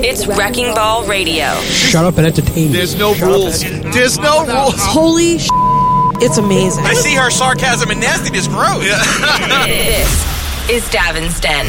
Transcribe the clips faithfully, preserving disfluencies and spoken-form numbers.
It's Wrecking Ball Radio. Shut up and entertain me. There's no Shut rules. There's no rules. Holy sh**. It's amazing. I see her sarcasm and nastiness grow. This is Davin's Den.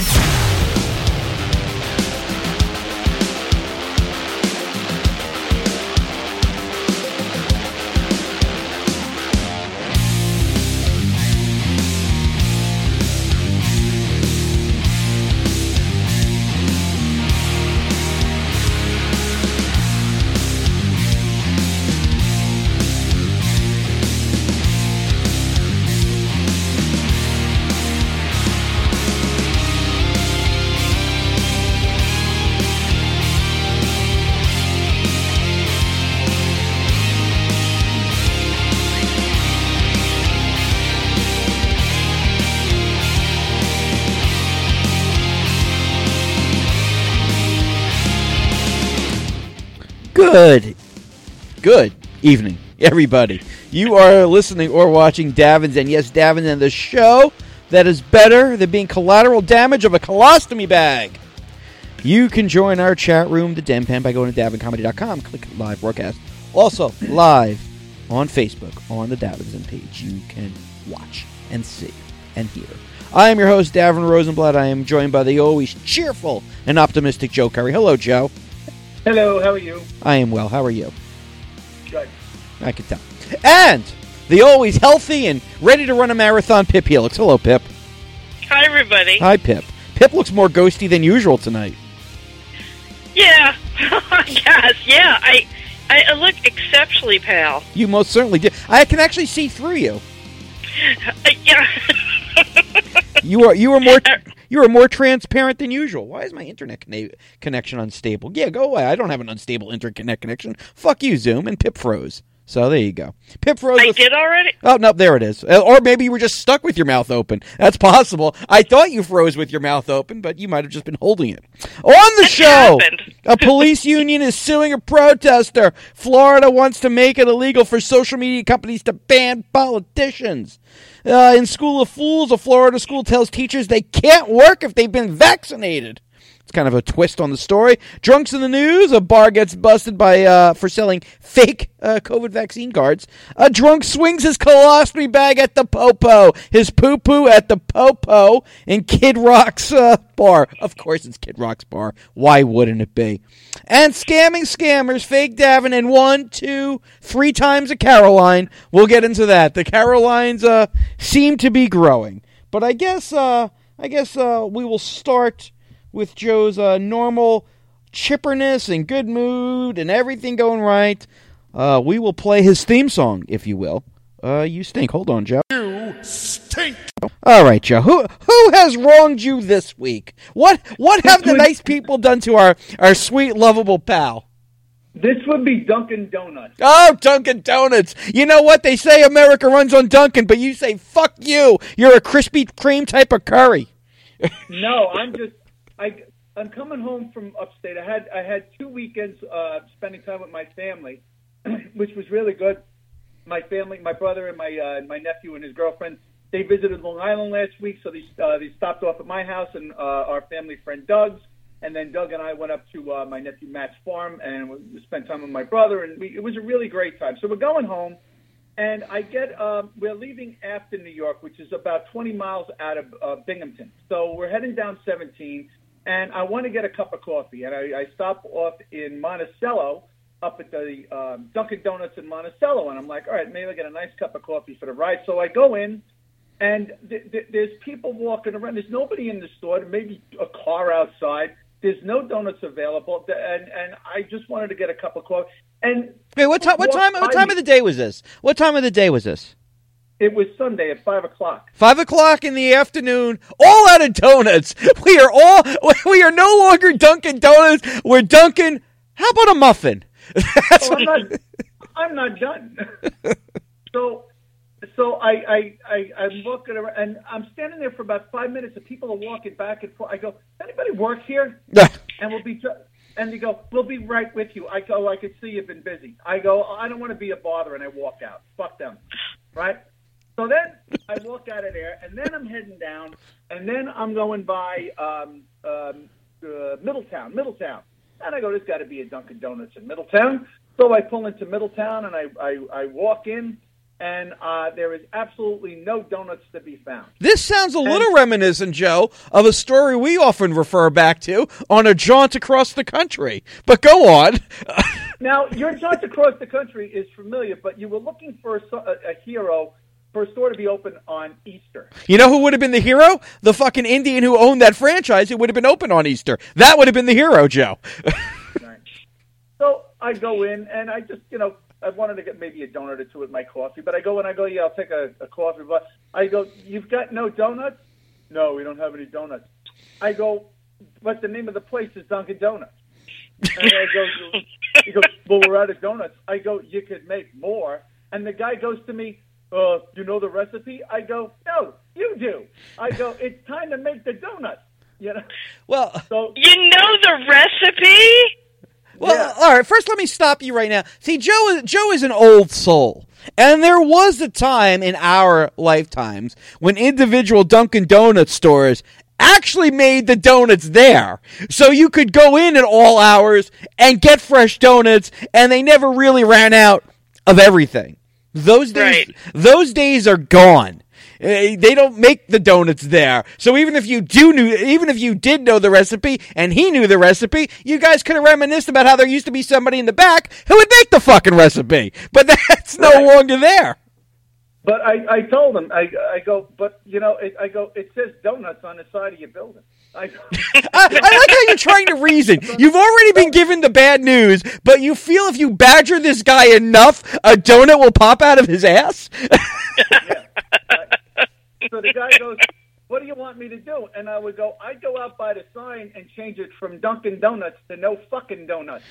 Good, good evening, everybody. You are listening or watching Davin's Den. Yes, Davin's Den, the show that is better than being collateral damage of a colostomy bag. You can join our chat room, the Den Pen, by going to davin comedy dot com. Click live broadcast. Also, live on Facebook on the Davin's Den page. You can watch and see and hear. I am your host, Davin Rosenblatt. I am joined by the always cheerful and optimistic Joe Curry. Hello, Joe. Hello, how are you? I am well. How are you? Good. I can tell. And the always healthy and ready to run a marathon, Pip Helix. Hello, Pip. Hi, everybody. Hi, Pip. Pip looks more ghosty than usual tonight. Yeah, I guess. Yeah, I, I look exceptionally pale. You most certainly do. I can actually see through you. Uh, yeah. You are you are more you are more transparent than usual. Why is my internet conne- connection unstable? Yeah, go away. I don't have an unstable internet connection. Fuck you, Zoom. And Pip froze. So there you go. Pip froze. I with... did already? Oh, no, there it is. Or maybe you were just stuck with your mouth open. That's possible. I thought you froze with your mouth open, but you might have just been holding it. On the It show, happened. a police union is suing a protester. Florida wants to make it illegal for social media companies to ban politicians. Uh, in School of Fools, a Florida school tells teachers they can't work if they've been vaccinated. It's kind of a twist on the story. Drunks in the news. A bar gets busted by uh, for selling fake uh, COVID vaccine cards. A drunk swings his colostomy bag at the popo. His poo-poo at the popo in Kid Rock's uh, bar. Of course it's Kid Rock's bar. Why wouldn't it be? And scamming scammers, fake Davin, and one, two, three times a Caroline. We'll get into that. The Carolines uh, seem to be growing. But I guess, uh, I guess uh, we will start with Joe's uh, normal chipperness and good mood and everything going right. Uh, we will play his theme song, if you will. Uh, you stink. Hold on, Joe. You stink. All right, Joe. Who who has wronged you this week? What what have the nice people done to our, our sweet, lovable pal? This would be Dunkin' Donuts. Oh, Dunkin' Donuts. You know what? They say America runs on Dunkin', but you say, fuck you. You're a Krispy Kreme type of curry. No, I'm just... I, I'm coming home from upstate. I had I had two weekends uh, spending time with my family, which was really good. My family, my brother and my uh, my nephew and his girlfriend, they visited Long Island last week, so they uh, they stopped off at my house and uh, our family friend Doug's, and then Doug and I went up to uh, my nephew Matt's farm and we spent time with my brother, and we, it was a really great time. So we're going home, and I get um, we're leaving Afton, New York, which is about twenty miles out of uh, Binghamton. So we're heading down seventeen. And I want to get a cup of coffee. And I, I stop off in Monticello, up at the um, Dunkin' Donuts in Monticello. And I'm like, all right, maybe I'll get a nice cup of coffee for the ride. So I go in, and th- th- there's people walking around. There's nobody in the store. Maybe a car outside. There's no donuts available. And and I just wanted to get a cup of coffee. And Wait, what time? What time? What time of the day was this? What time of the day was this? It was Sunday at five o'clock. Five o'clock in the afternoon, all out of donuts. We are all, we are no longer Dunkin' Donuts. We're Dunkin', how about a muffin? That's oh, I'm not, I'm not done. so, so I, I, I, I'm looking around, and I'm standing there for about five minutes, and people are walking back and forth. I go, does anybody work here? and we'll be, and they go, we'll be right with you. I go, I can see you've been busy. I go, I don't want to be a bother, and I walk out. Fuck them, right? So then I walk out of there, and then I'm heading down, and then I'm going by um, um, uh, Middletown, Middletown. And I go, there's got to be a Dunkin' Donuts in Middletown. So I pull into Middletown, and I, I, I walk in, and uh, there is absolutely no donuts to be found. This sounds a little reminiscent, Joe, of a story we often refer back to on a jaunt across the country. But go on. Now, your jaunt across the country is familiar, but you were looking for a, a, a hero for a store to be open on Easter. You know who would have been the hero? The fucking Indian who owned that franchise who would have been open on Easter. That would have been the hero, Joe. Right. So I go in, and I just, you know, I wanted to get maybe a donut or two with my coffee, but I go and I go, yeah, I'll take a, a coffee. But I go, you've got no donuts? No, we don't have any donuts. I go, but the name of the place is Dunkin' Donuts. And I go, he goes, well, we're out of donuts. I go, you could make more. And the guy goes to me, uh, you know the recipe? I go, no, you do. I go, it's time to make the donuts. You know? Well, so You know the recipe? well, Yeah. all right. First, let me stop you right now. See, Joe is Joe is an old soul, and there was a time in our lifetimes when individual Dunkin' Donuts stores actually made the donuts there, so you could go in at all hours and get fresh donuts, and they never really ran out of everything. Those days, Right. those days are gone. Uh, They don't make the donuts there. So even if you do knew, even if you did know the recipe and he knew the recipe, you guys could have reminisced about how there used to be somebody in the back who would make the fucking recipe. But that's no Right. longer there. But I, I told him, I, I go, but, you know, it, I go, it says donuts on the side of your building. I go, I, I like how you're trying to reason. You've already been given the bad news, but you feel if you badger this guy enough, a donut will pop out of his ass? yeah. Right. So the guy goes, what do you want me to do? And I would go, I'd go out by the sign and change it from Dunkin' Donuts to no fucking donuts.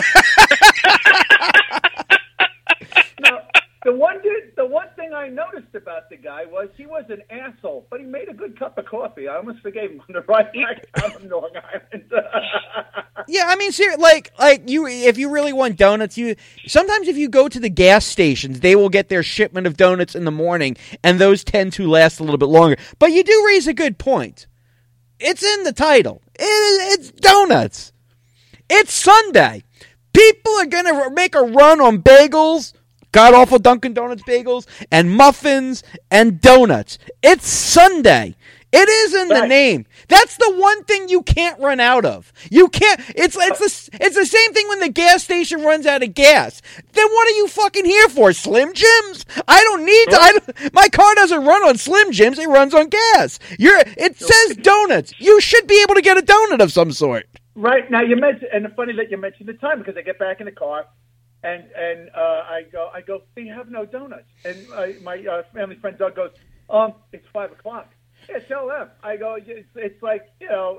Now, the one dude, the one thing I noticed about the guy was he was an asshole, but he made a good cup of coffee. I almost forgave him on the ride back down from Long Island. Yeah, I mean, ser- like, like you, if you really want donuts, you sometimes if you go to the gas stations, they will get their shipment of donuts in the morning, and those tend to last a little bit longer. But you do raise a good point. It's in the title. It, it's donuts. It's Sunday. People are gonna make a run on bagels, god awful Dunkin' Donuts bagels, and muffins and donuts. It's Sunday. It is in the Right. name. That's the one thing you can't run out of. You can't. It's it's the it's the same thing when the gas station runs out of gas. Then what are you fucking here for? Slim Jims? I don't need to. I don't, my car doesn't run on Slim Jims. It runs on gas. You're. It says donuts. You should be able to get a donut of some sort. Right now, you mentioned, and it's funny that you mentioned the time because I get back in the car, and and uh, I go, I go, they have no donuts, and uh, my uh, family friend Doug goes, um, it's five o'clock. Yeah, tell them. I go, it's, it's like, you know,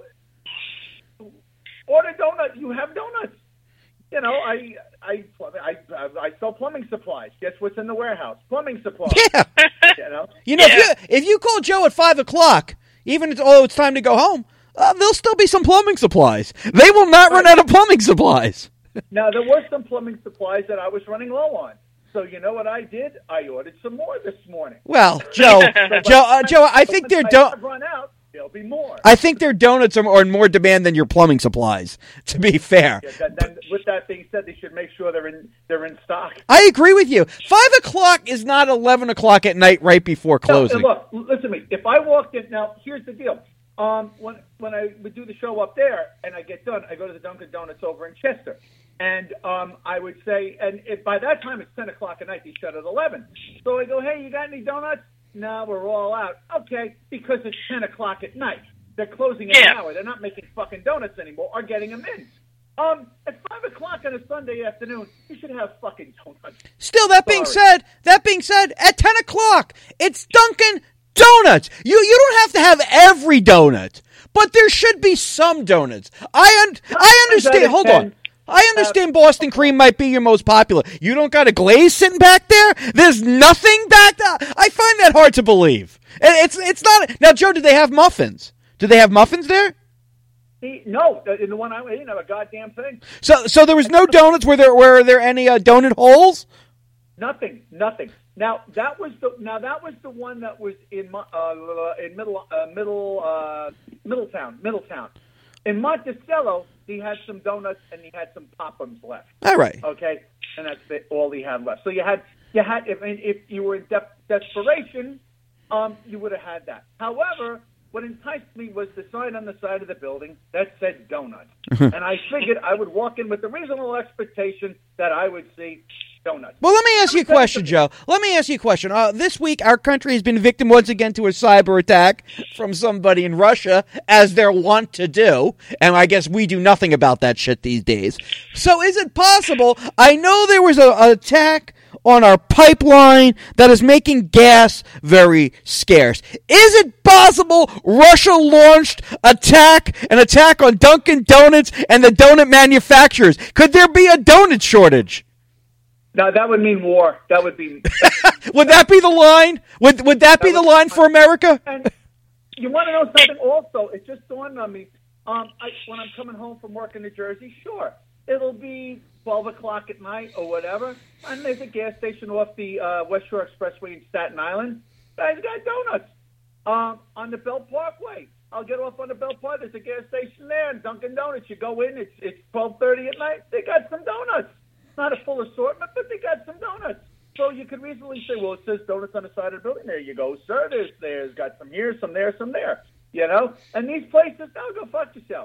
order donut. You have donuts. You know, I I I I, I sell plumbing supplies. Guess what's in the warehouse? Plumbing supplies. Yeah. You know. You know, Yeah. if, you, if you call Joe at five o'clock, even if oh, it's time to go home, uh, there'll still be some plumbing supplies. They will not run out of plumbing supplies. Now, there were some plumbing supplies that I was running low on. So you know what I did? I ordered some more this morning. Well, Joe, Joe, uh, Joe, I think they're I do- have run out. There'll be more. I think their donuts are, are in more demand than your plumbing supplies. To be fair, Yeah, that, then, with that being said, they should make sure they're in they're in stock. I agree with you. Five o'clock is not eleven o'clock at night, right before closing. No, look, listen to me. If I walked in now, here's the deal. Um, when when I would do the show up there and I get done, I go to the Dunkin' Donuts over in Chester, and um, I would say, and if by that time it's ten o'clock at night, they shut at eleven. So I go, hey, you got any donuts? No, we're all out. Okay, because it's ten o'clock at night. They're closing at Yeah. an hour. They're not making fucking donuts anymore or getting them in. Um, at five o'clock on a Sunday afternoon, you should have fucking donuts. Still, that being Sorry. said, that being said, at ten o'clock, it's Dunkin' Donuts. You you don't have to have every donut, but there should be some donuts. I un- I understand. Hold on. I understand Boston cream might be your most popular. You don't got a glaze sitting back there? There's nothing back there? I find that hard to believe. And It's it's not. Now, Joe, do they have muffins? Do they have muffins there? See, no, in the one I didn't have a goddamn thing. So so there was no donuts. Were there were there any uh, donut holes? Nothing, nothing. Now that was the now that was the one that was in Mo- uh, in middle uh, middle uh, Middletown, Middletown. In Monticello, he had some donuts and he had some Pop'ems left. All right. Okay, and that's the, all he had left. So you had you had if if you were in de- desperation, um, you would have had that. However, what enticed me was the sign on the side of the building that said donuts, and I figured I would walk in with the reasonable expectation that I would see donuts. Well, let me ask you a question, Joe. Let me ask you a question. Uh, this week, our country has been victim once again to a cyber attack from somebody in Russia, as they're wont to do, and I guess we do nothing about that shit these days. So is it possible, I know there was an attack on our pipeline that is making gas very scarce. Is it possible Russia launched attack an attack on Dunkin' Donuts and the donut manufacturers? Could there be a donut shortage? No, that would mean war. That would be. Would that be the line? Would would that, that be the line for America? And you want to know something? Also, it just dawned on me. Um, I, when I'm coming home from work in New Jersey, sure, it'll be twelve o'clock at night or whatever, and there's a gas station off the uh, West Shore Expressway in Staten Island. Guys got donuts um, on the Bell Parkway. I'll get off on the Bell Park. There's a gas station there, and Dunkin' Donuts. You go in, it's it's twelve thirty at night. They got some donuts. Not a full assortment, but they got some donuts. So you could reasonably say, well, it says donuts on the side of the building. There you go, sir. There's, there's got some here, some there, some there. You know? And these places, no, go fuck yourself.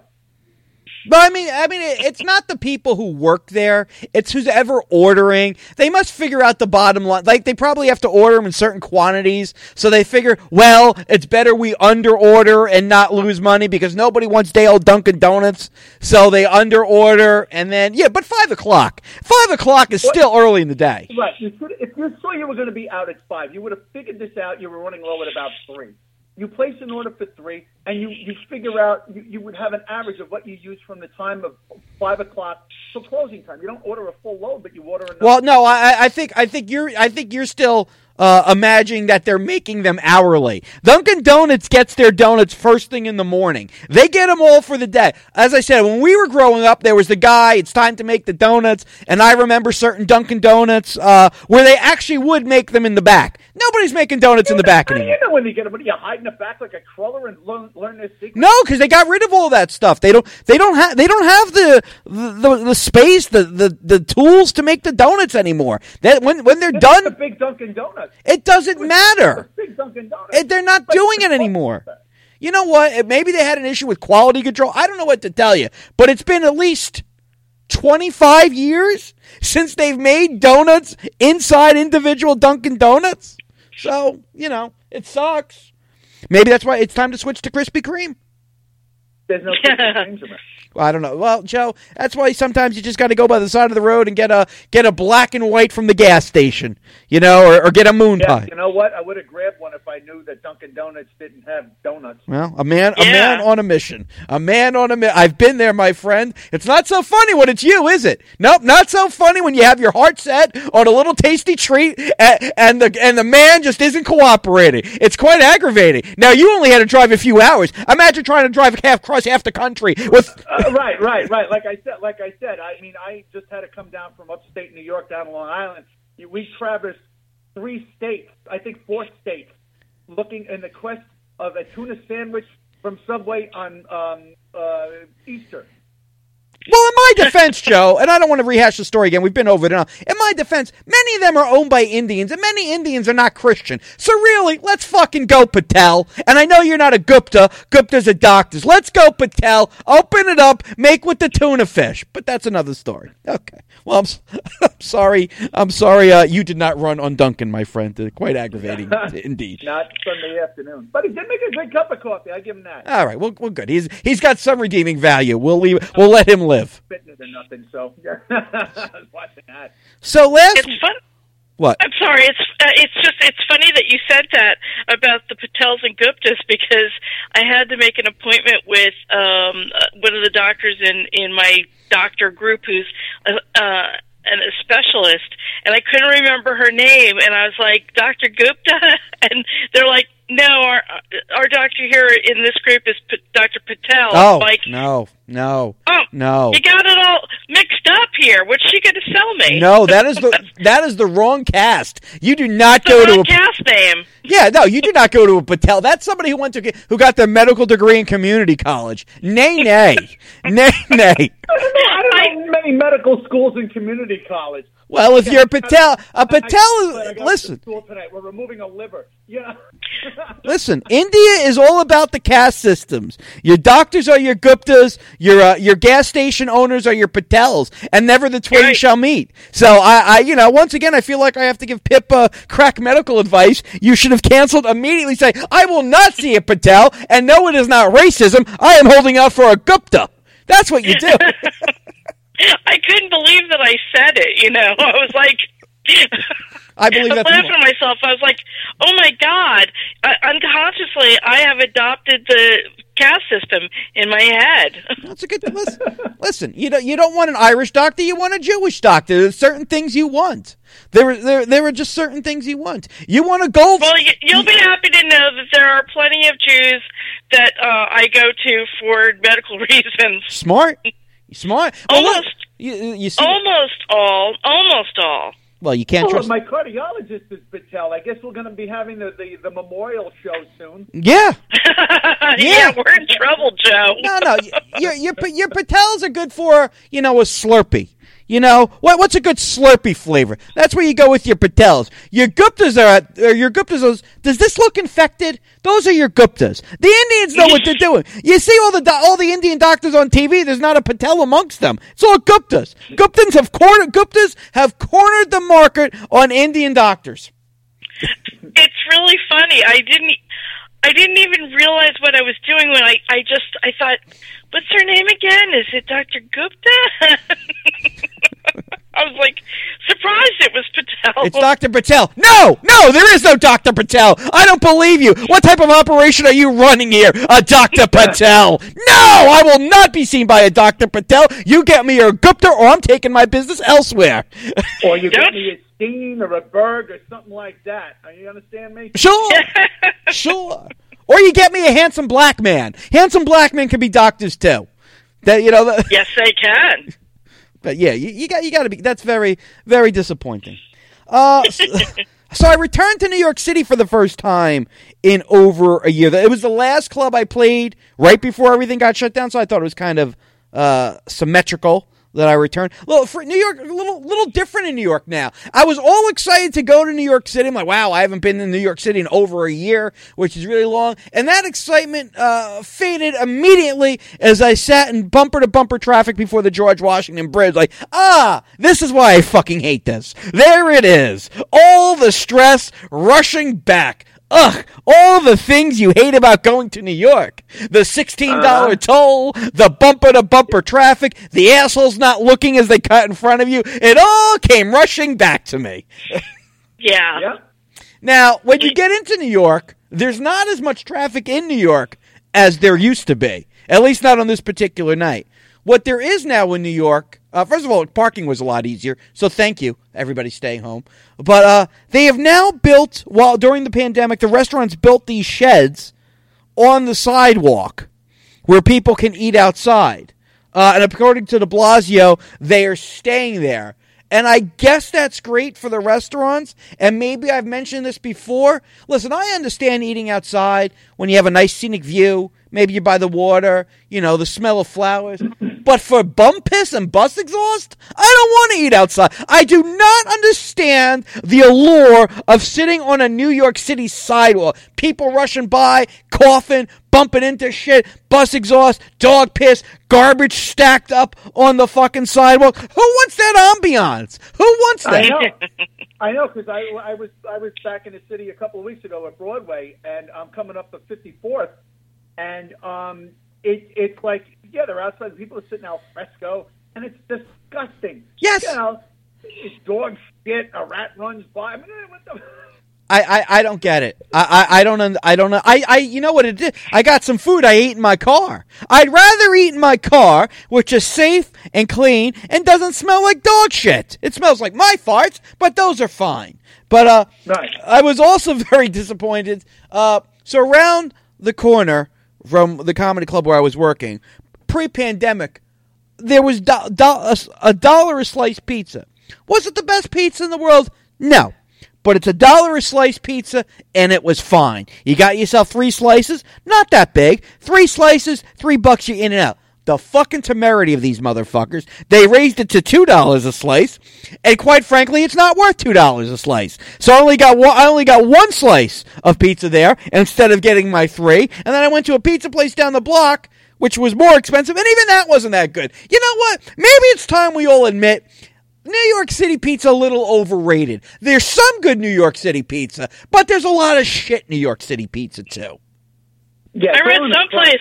But I mean, I mean, it's not the people who work there. It's who's ever ordering. They must figure out the bottom line. Like, they probably have to order them in certain quantities. So they figure, well, it's better we under order and not lose money because nobody wants day old Dunkin' Donuts. So they under order and then, yeah, but five o'clock. Five o'clock is still well, early in the day. Right. You should, if you saw you were going to be out at five, you would have figured this out. You were running low at about three. You place an order for three, and you, you figure out you, you would have an average of what you use from the time of five o'clock till closing time. You don't order a full load, but you order enough. Well, no, I, I think I think you're I think you're still uh, imagining that they're making them hourly. Dunkin' Donuts gets their donuts first thing in the morning. They get them all for the day. As I said, when we were growing up, there was the guy. It's time to make the donuts, and I remember certain Dunkin' Donuts uh, where they actually would make them in the back. Nobody's making donuts in the back anymore. You know when you get them, what are you hiding the back like a crawler and learn, learn this secret? No, because they got rid of all that stuff. They don't. They don't have. They don't have the the, the space, the, the, the tools to make the donuts anymore. That when when they're It's done, a big Dunkin' Donuts. It doesn't It's matter. A big Dunkin' Donuts. It, they're not like doing it anymore. You know what? Maybe they had an issue with quality control. I don't know what to tell you, but it's been at least twenty-five years since they've made donuts inside individual Dunkin' Donuts. So, you know, it sucks. Maybe that's why it's time to switch to Krispy Kreme. There's no change in it. Well, I don't know. Well, Joe, that's why sometimes you just got to go by the side of the road and get a get a black and white from the gas station, you know, or, or get a moon Yeah, pie. you know what? I would have grabbed one if I knew that Dunkin' Donuts didn't have donuts. Well, a man, a Yeah. man on a mission, a man on a mission. I've been there, my friend. It's not so funny when it's you, is it? Nope, not so funny when you have your heart set on a little tasty treat and, and the and the man just isn't cooperating. It's quite aggravating. Now you only had to drive a few hours. Imagine trying to drive half across half the country with. Uh, right, right, right. Like I said, like I said, I mean, I just had to come down from upstate New York down to Long Island. We traversed three states, I think four states, looking in the quest of a tuna sandwich from Subway on um, uh, Easter. Well, in my defense, Joe, and I don't want to rehash the story again. We've been over it enough. In my defense, many of them are owned by Indians, and many Indians are not Christian. So really, let's fucking go, Patel. And I know you're not a Gupta. Gupta's a doctor's. Let's go, Patel. Open it up. Make with the tuna fish. But that's another story. Okay. Well, I'm, I'm sorry. I'm sorry uh, you did not run on Duncan, my friend. Uh, quite aggravating, indeed. Not Sunday afternoon. But he did make a good cup of coffee. I give him that. All right. Well, well, good. He's He's got some redeeming value. We'll leave. We'll let him live. Fitness or nothing, so I was watching that. So last, It's fun. what? I'm sorry. It's uh, it's just it's funny that you said that about the Patels and Guptas because I had to make an appointment with um, uh, one of the doctors in in my doctor group who's uh, uh, an, a specialist, and I couldn't remember her name, and I was like, Doctor Gupta, and they're like, no, our our doctor here in this group is P- Doctor Patel. Oh, like, no, no, oh, no. you got it all mixed up here. What's she going to sell me? No, that is the that is the wrong cast. You do not the go wrong to a cast name. Yeah, no, you do not go to a Patel. That's somebody who went to who got their medical degree in community college. Nay, nay, nay, nay. I don't know many medical schools in community college. Well, if you're a Patel, a Patel I, I is got listen. To school tonight. We're removing a liver. Yeah. Listen, India is all about the caste systems. Your doctors are your Guptas, your uh, your gas station owners are your Patels, and never the twain Right. shall meet. So I, I, you know, once again, I feel like I have to give Pip uh, crack medical advice. You should have canceled immediately. Say, I will not see a Patel, and no, it is not racism. I am holding out for a Gupta. That's what you do. I couldn't believe that I said it, you know. I was like... I believe I was that's laughing more. at myself. I was like, oh, my God. I, unconsciously, I have adopted the caste system in my head. That's a good listen. Listen, you don't you don't want an Irish doctor, you want a Jewish doctor. There's certain things you want. There there there are just certain things you want. You want a gold. Well, you, you'll be happy to know that there are plenty of Jews that uh, I go to for medical reasons. Smart, smart. Well, look, Almost. you, you see, Almost all. Almost all. well, you can't Oh, trust. my cardiologist is Patel. I guess we're going to be having the, the, the memorial show soon. Yeah, yeah, we're in trouble, Joe. no, no. Your your your Patels are good for you know a Slurpee. You know what? What's a good Slurpee flavor? That's where you go with your Patels. Your Guptas are or your Guptas. Are, does this look infected? Those are your Guptas. The Indians know what they're doing. You see all the do- all the Indian doctors on T V. There's not a Patel amongst them. It's all Guptas. Guptans have cornered. Guptas have cornered the market on Indian doctors. It's really funny. I didn't. I didn't even realize what I was doing when I. I just. I thought, what's her name again? Is it Doctor Gupta? I was like surprised it was Patel. It's Doctor Patel. No, no, there is no Doctor Patel. I don't believe you. What type of operation are you running here? A Doctor Patel. No, I will not be seen by a Doctor Patel. You get me a Gupta or I'm taking my business elsewhere. Or you Don't- get me a Steen or a Berg or something like that. Are you understand me? Sure, sure. Or you get me a handsome black man. Handsome black men can be doctors too. That you know. The, Yes, they can. But yeah, you, you got you got to be. That's very very disappointing. Uh, so, so I returned to New York City for the first time in over a year. It was the last club I played right before everything got shut down. So I thought it was kind of uh, symmetrical that I returned. Little for New York, a little little different in New York now. I was all excited to go to New York City. I'm like, wow, I haven't been in New York City in over a year, which is really long. And that excitement uh, faded immediately as I sat in bumper to bumper traffic before the George Washington Bridge. Like, ah, this is why I fucking hate this. There it is, all the stress rushing back. Ugh, all the things you hate about going to New York. The sixteen dollars uh-huh. toll, the bumper-to-bumper traffic, the assholes not looking as they cut in front of you. It all came rushing back to me. Yeah. Yeah. Now, when you get into New York, there's not as much traffic in New York as there used to be, at least not on this particular night. What there is now in New York, uh, first of all, parking was a lot easier, so thank you, everybody staying home. But uh, they have now built, while during the pandemic, the restaurants built these sheds on the sidewalk where people can eat outside. Uh, and according to de Blasio, they are staying there. And I guess that's great for the restaurants. And maybe I've mentioned this before. Listen, I understand eating outside when you have a nice scenic view. Maybe you're by the water, you know, the smell of flowers. But for bum piss and bus exhaust, I don't want to eat outside. I do not understand the allure of sitting on a New York City sidewalk. People rushing by, coughing, bumping into shit, bus exhaust, dog piss, garbage stacked up on the fucking sidewalk. Who wants that ambiance? Who wants that? I know. I know, because I, I was I was back in the city a couple of weeks ago at Broadway, and I'm coming up the fifty-fourth, and um, it, it's like, yeah, they're outside. People are sitting al fresco, and it's disgusting. Yes. You know, it's dog shit. A rat runs by. I mean, what the... I, I, I don't get it. I, I, I don't I don't know. I, I you know what it did? I got some food I ate in my car. I'd rather eat in my car, which is safe and clean and doesn't smell like dog shit. It smells like my farts, but those are fine. But uh, Right. I was also very disappointed. Uh, so around the corner from the comedy club where I was working, pre-pandemic, there was do, do, a, a dollar a slice pizza. Was it the best pizza in the world? No. But it's a dollar a slice pizza, and it was fine. You got yourself three slices, not that big. Three slices, three bucks, you're in and out. The fucking temerity of these motherfuckers. They raised it to two dollars a slice, and quite frankly, it's not worth two dollars a slice. So I only got one, I only got one slice of pizza there instead of getting my three. And then I went to a pizza place down the block, which was more expensive, and even that wasn't that good. You know what? Maybe it's time we all admit New York City pizza a little overrated. There's some good New York City pizza, but there's a lot of shit New York City pizza too. Yeah, I read going someplace,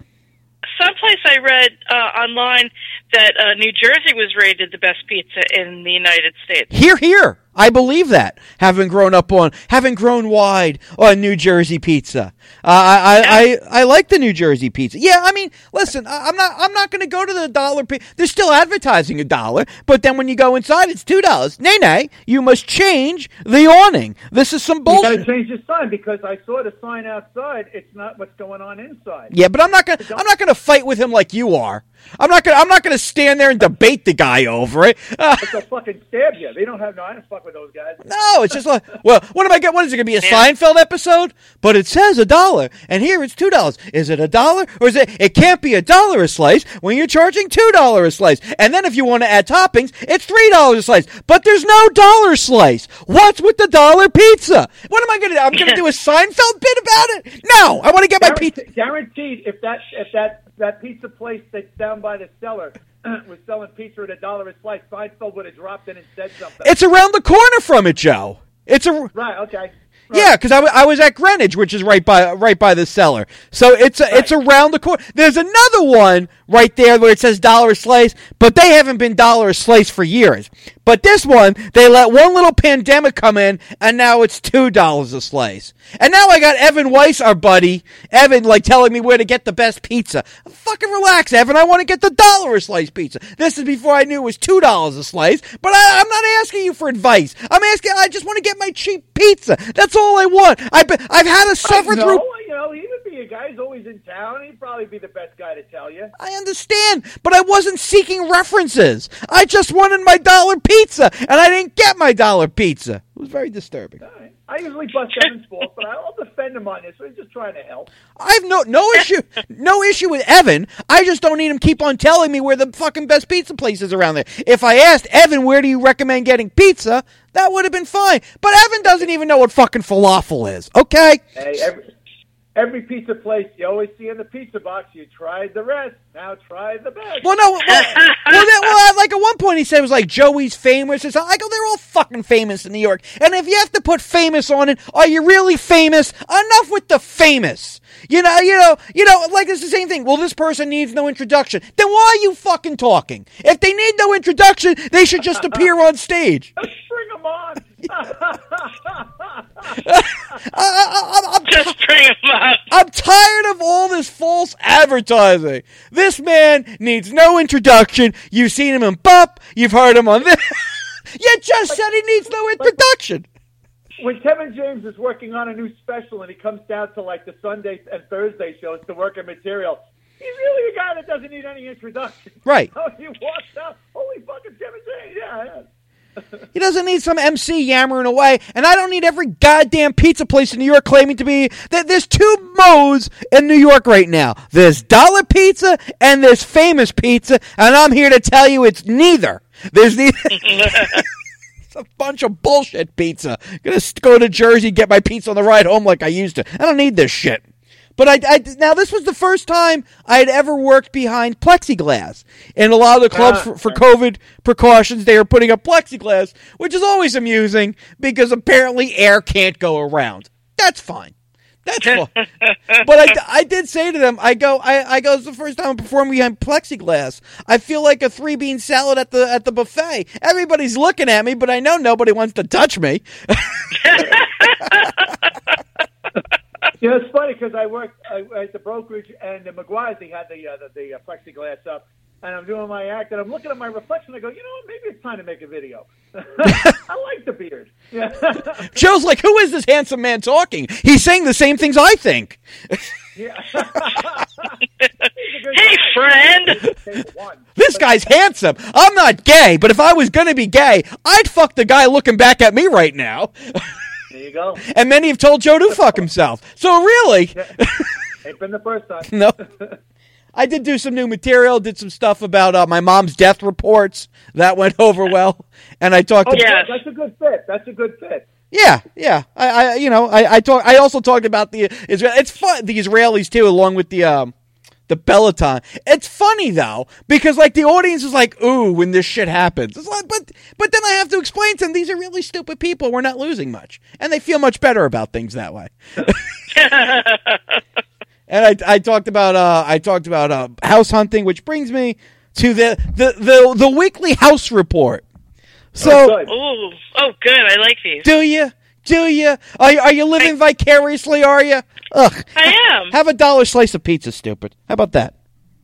someplace I read uh, online that uh, New Jersey was rated the best pizza in the United States. Here, here. I believe that, having grown up on, having grown wide on New Jersey pizza. Uh, I, I, I, I like the New Jersey pizza. Yeah, I mean, listen, I, I'm not, I'm not going to go to the dollar pizza. They're still advertising a dollar, but then when you go inside, it's two dollars. Nay, nay, you must change the awning. This is some You bullshit. got to change the sign because I saw the sign outside. It's not what's going on inside. Yeah, but I'm not gonna, I'm not gonna fight with him like you are. I'm not gonna, I'm not gonna stand there and debate the guy over it. Uh, They'll fucking stab you. They don't have no. I don't fuck with those guys. No, it's just like, well, what am I get? What is it going to be, a Yeah. Seinfeld episode? But it says a dollar, and here it's two dollars. Is it a dollar, or is it? It can't be a dollar a slice when you're charging two dollars a slice. And then if you want to add toppings, it's three dollars a slice. But there's no dollar slice. What's with the dollar pizza? What am I going to do? I'm going to do a Seinfeld bit about it? No, I want to get my Guaranteed, pizza. guaranteed, if that if that that pizza place that's down by the cellar was selling pizza at a dollar a slice, Seinfeld would have dropped in and said something. It's around the corner from it, Joe. It's a right. Okay. Yeah, because I, w- I was at Greenwich, which is right by right by the cellar. So it's a, Right. it's around the corner. There's another one right there where it says dollar a slice, but they haven't been dollar a slice for years. But this one, they let one little pandemic come in, and now it's two dollars a slice. And now I got Evan Weiss, our buddy, Evan, like telling me where to get the best pizza. Fucking relax, Evan. I want to get the dollar a slice pizza. This is before I knew it was two dollars a slice. But I, I'm not asking you for advice. I'm asking. I just want to get my cheap pizza. That's all I want. I've been, I've had to suffer I know, through. you know, he would be a guy who's always in town. He'd probably be the best guy to tell you. I understand, but I wasn't seeking references. I just wanted my dollar pizza, and I didn't get my dollar pizza. It was very disturbing. All right. I usually bust Evan's fault, but I'll defend him on this. We're just trying to help. I have no no issue no issue with Evan. I just don't need him keep on telling me where the fucking best pizza place is around there. If I asked Evan, where do you recommend getting pizza, that would have been fine. But Evan doesn't even know what fucking falafel is. Okay. Hey, every, every pizza place you always see in the pizza box, you tried the rest, now try the best. Well, no, well, well, then, well, like at one point he said it was like Joey's famous or something. I go, they're all fucking famous in New York. And if you have to put famous on it, are you really famous? Enough with the famous. You know, you know, you know, like it's the same thing. Well, this person needs no introduction. Then why are you fucking talking? If they need no introduction, they should just appear on stage. Bring them on. I, I, I, I'm, Just bring them up. I'm tired of all this false advertising. This man needs no introduction. You've seen him in Bop. You've heard him on this. You just said he needs no introduction. When Kevin James is working on a new special and he comes down to like the Sunday and Thursday shows to work in material, he's really a guy that doesn't need any introduction. Right. So he walks out, holy fucking Kevin James, yeah, yeah. He doesn't need some M C yammering away, and I don't need every goddamn pizza place in New York claiming to be... There's two modes in New York right now. There's Dollar Pizza and there's Famous Pizza, and I'm here to tell you it's neither. There's neither... It's a bunch of bullshit pizza. I'm gonna go to Jersey, get my pizza on the ride home like I used to. I don't need this shit. But I, I now this was the first time I had ever worked behind plexiglass. In a lot of the clubs for, for COVID precautions, they are putting up plexiglass, which is always amusing because apparently air can't go around. That's fine. That's fine. But I, I did say to them, I go, I, I go, it's the first time I'm performing behind plexiglass. I feel like a three bean salad at the at the buffet. Everybody's looking at me, but I know nobody wants to touch me. You know, it's funny because I worked I, at the brokerage and the McGuire's, they had the, uh, the, the uh, plexiglass up. and I'm doing my act, and I'm looking at my reflection. I go, you know what? Maybe it's time to make a video. I like the beard. Yeah. Joe's like, who is this handsome man talking? He's saying the same things I think. Yeah. Hey, friend. This guy's handsome. I'm not gay, but if I was going to be gay, I'd fuck the guy looking back at me right now. There you go. And many have told Joe to fuck himself. So really... Yeah. Ain't been the first time. No. I did do some new material, did some stuff about uh, my mom's death reports. That went over well. And I talked Oh, to... yeah. That's a good fit. That's a good fit. Yeah, yeah. I, I you know, I, I talk. I also talked about the Israel. It's fun. The Israelis too, along with the um, the Peloton. It's funny though because like the audience is like, ooh, when this shit happens. It's like, but but then I have to explain to them these are really stupid people. We're not losing much, and they feel much better about things that way. And I I talked about uh I talked about uh, house hunting, which brings me to the the the, the weekly house report. So, oh, Ooh, oh, good. I like these. do you? Do you? Are you, are you living I, vicariously, are you? Ugh. I am. Have a dollar slice of pizza, stupid. How about that?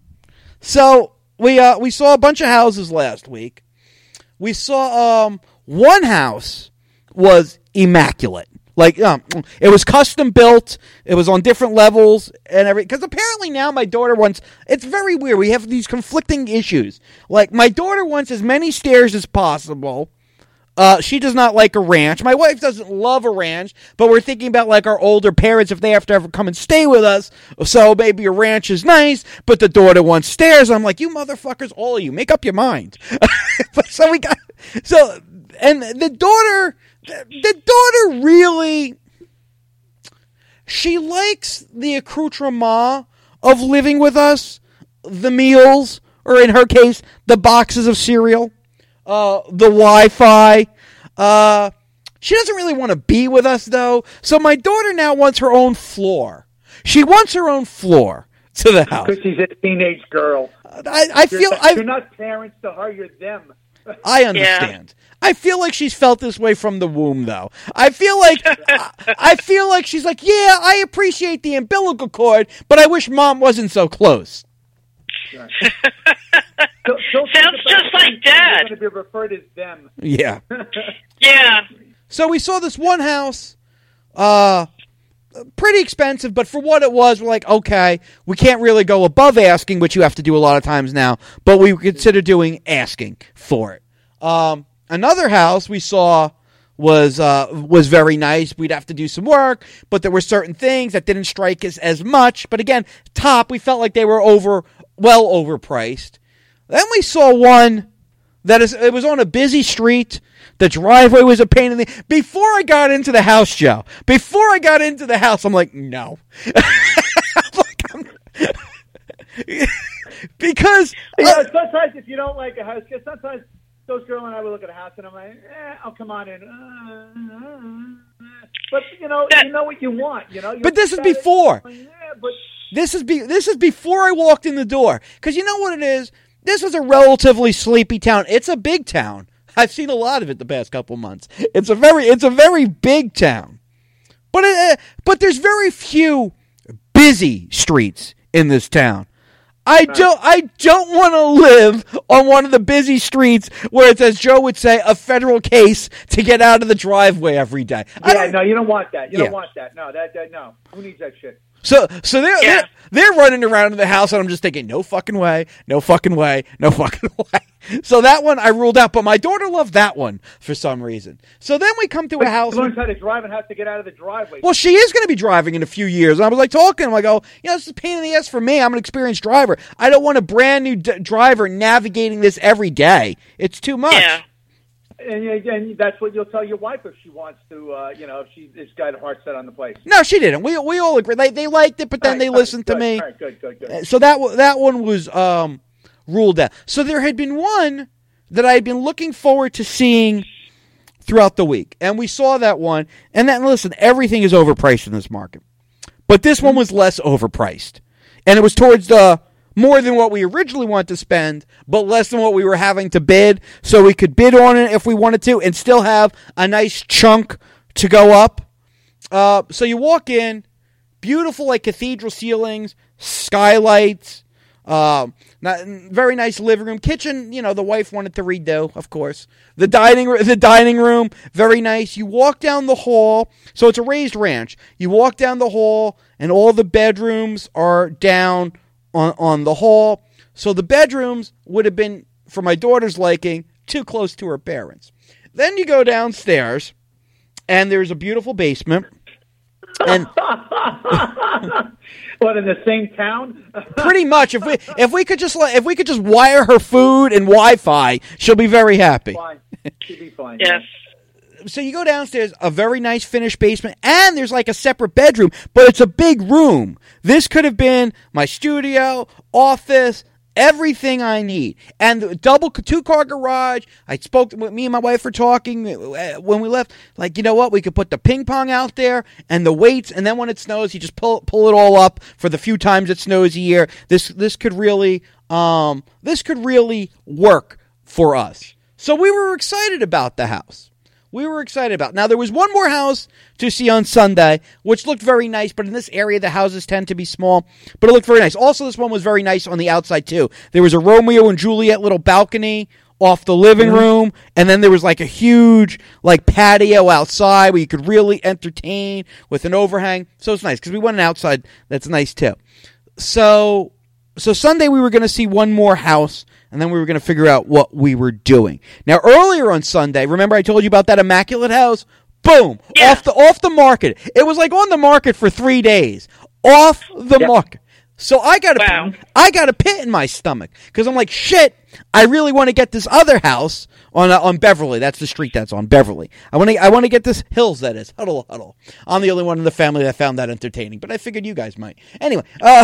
So, we uh we saw a bunch of houses last week. We saw um one house was immaculate. Like, um, it was custom built. It was on different levels and everything. Because apparently now my daughter wants... It's very weird. We have these conflicting issues. Like, my daughter wants as many stairs as possible. Uh, she does not like a ranch. My wife doesn't love a ranch. But we're thinking about, like, our older parents if they have to ever come and stay with us. So maybe a ranch is nice. But the daughter wants stairs. I'm like, you motherfuckers, all of you, make up your mind. But so we got... So, and the daughter... The, the daughter really, she likes the accoutrement of living with us, the meals, or in her case, the boxes of cereal, uh, the Wi-Fi. Uh, she doesn't really want to be with us, though. So my daughter now wants her own floor. She wants her own floor to the house. Because she's a teenage girl. I, I feel... You're, I, you're not parents to her, you're them. I understand. Yeah. I feel like she's felt this way from the womb, though. I feel like I, I feel like she's like, yeah, I appreciate the umbilical cord, but I wish Mom wasn't so close. Right. so, so Sounds just like Dad. Going to be referred as them. Yeah. Yeah. So we saw this one house, uh, pretty expensive, but for what it was, we're like, okay, we can't really go above asking, which you have to do a lot of times now, but we consider doing asking for it. Um. Another house we saw was uh, was very nice. We'd have to do some work, but there were certain things that didn't strike us as much. But again, top, we felt like they were over, well overpriced. Then we saw one that is, it was on a busy street. The driveway was a pain in the... Before I got into the house, Joe, before I got into the house, I'm like, no. I'm like, I'm... because... You know, sometimes if you don't like a house, because sometimes... Those girl and I would look at a house and I'm like, eh, I'll come on in. Uh, uh, uh. But you know, you know what you want, you know. You but this is before. Like, yeah, but this is be this is before I walked in the door. Because you know what it is. This was a relatively sleepy town. It's a big town. I've seen a lot of it the past couple months. It's a very it's a very big town. But it, uh, but there's very few busy streets in this town. I don't. I don't want to live on one of the busy streets where it's, as Joe would say, a federal case to get out of the driveway every day. Yeah, no, you don't want that. You yeah. don't want that. No, that, that no. Who needs that shit? So, so they're, yeah. they're they're running around in the house, and I'm just thinking, no fucking way, no fucking way, no fucking way. So that one I ruled out, but my daughter loved that one for some reason. So then we come to but a house. She learns how to drive and has to get out of the driveway. Well, she is going to be driving in a few years. And I was like talking to him. I go, you know, this is a pain in the ass for me. I'm an experienced driver. I don't want a brand new d- driver navigating this every day. It's too much. Yeah. And, and that's what you'll tell your wife if she wants to, uh, you know, if she has got her heart set on the place. No, she didn't. We we all agree. They they liked it, but then right, they right, listened good, to me. All right, good, good, good. So that that one was um, ruled out. So there had been one that I had been looking forward to seeing throughout the week, and we saw that one. And then listen, everything is overpriced in this market, but this one was less overpriced, and it was towards the more than what we originally wanted to spend, but less than what we were having to bid, so we could bid on it if we wanted to and still have a nice chunk to go up. Uh, so you walk in, beautiful like cathedral ceilings, skylights, uh, Not, very nice living room. Kitchen, you know, the wife wanted to redo, of course. The dining, the dining room, very nice. You walk down the hall. So it's a raised ranch. You walk down the hall, and all the bedrooms are down on, on the hall. So the bedrooms would have been, for my daughter's liking, too close to her parents. Then you go downstairs, and there's a beautiful basement. And what, in the same town? Pretty much. If we if we could just let, if we could just wire her food and Wi-Fi, she'll be very happy. Fine. She'll be fine. Yes. So you go downstairs, a very nice finished basement, and there's like a separate bedroom, but it's a big room. This could have been my studio, office, everything I need. And the double two-car garage. I spoke, me and my wife were talking when we left, like, you know what, we could put the ping pong out there and the weights, and then when it snows, you just pull pull it all up for the few times it snows a year. This this could really um this could really work for us. So we were excited about the house. We were excited about. Now, there was one more house to see on Sunday, which looked very nice, but in this area, the houses tend to be small, but it looked very nice. Also, this one was very nice on the outside, too. There was a Romeo and Juliet little balcony off the living room, and then there was like a huge like patio outside where you could really entertain with an overhang. So it's nice, because we went an outside that's nice, too. So, so Sunday, we were going to see one more house, and then we were going to figure out what we were doing. Now, earlier on Sunday, remember I told you about that immaculate house? Boom! Yeah. Off the off the market. It was like on the market for three days. Off the Yep. market. So I got a Wow. I got a pit in my stomach because I'm like, shit. I really want to get this other house on uh, on Beverly. That's the street that's on Beverly. I want to I want to get this Hills. That is huddle huddle. I'm the only one in the family that found that entertaining, but I figured you guys might. Anyway. Uh,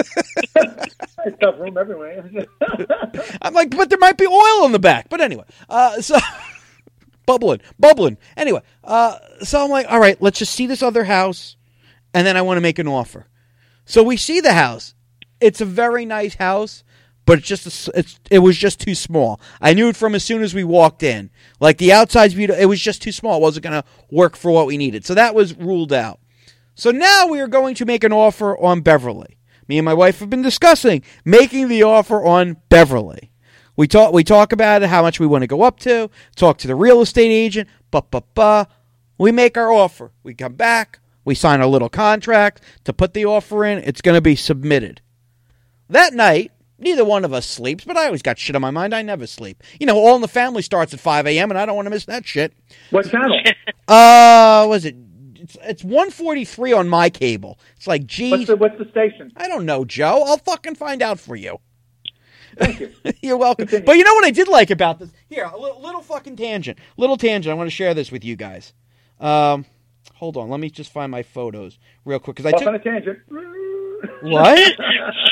It's tough room everywhere. I'm like, but there might be oil in the back. But anyway, uh, so bubbling, bubbling. Anyway, uh, so I'm like, all right, let's just see this other house, and then I want to make an offer. So we see the house. It's a very nice house, but it's just a, it's it was just too small. I knew it from as soon as we walked in. Like the outside's beautiful, it was just too small. It wasn't going to work for what we needed. So that was ruled out. So now we are going to make an offer on Beverly. Me and my wife have been discussing making the offer on Beverly. We talk we talk about it, how much we want to go up to, talk to the real estate agent, ba ba ba. We make our offer. We come back, we sign a little contract to put the offer in. It's going to be submitted. That night, neither one of us sleeps, but I always got shit on my mind. I never sleep. You know, All in the Family starts at five a.m., and I don't want to miss that shit. What channel? Uh, was it? It's, it's one forty-three on my cable. It's like, geez. What's the, what's the station? I don't know, Joe. I'll fucking find out for you. Thank you. You're welcome. Continue. But you know what I did like about this? Here, a little, little fucking tangent. Little tangent. I want to share this with you guys. Um, hold on. Let me just find my photos real quick. Because I Off on a took... tangent. What? What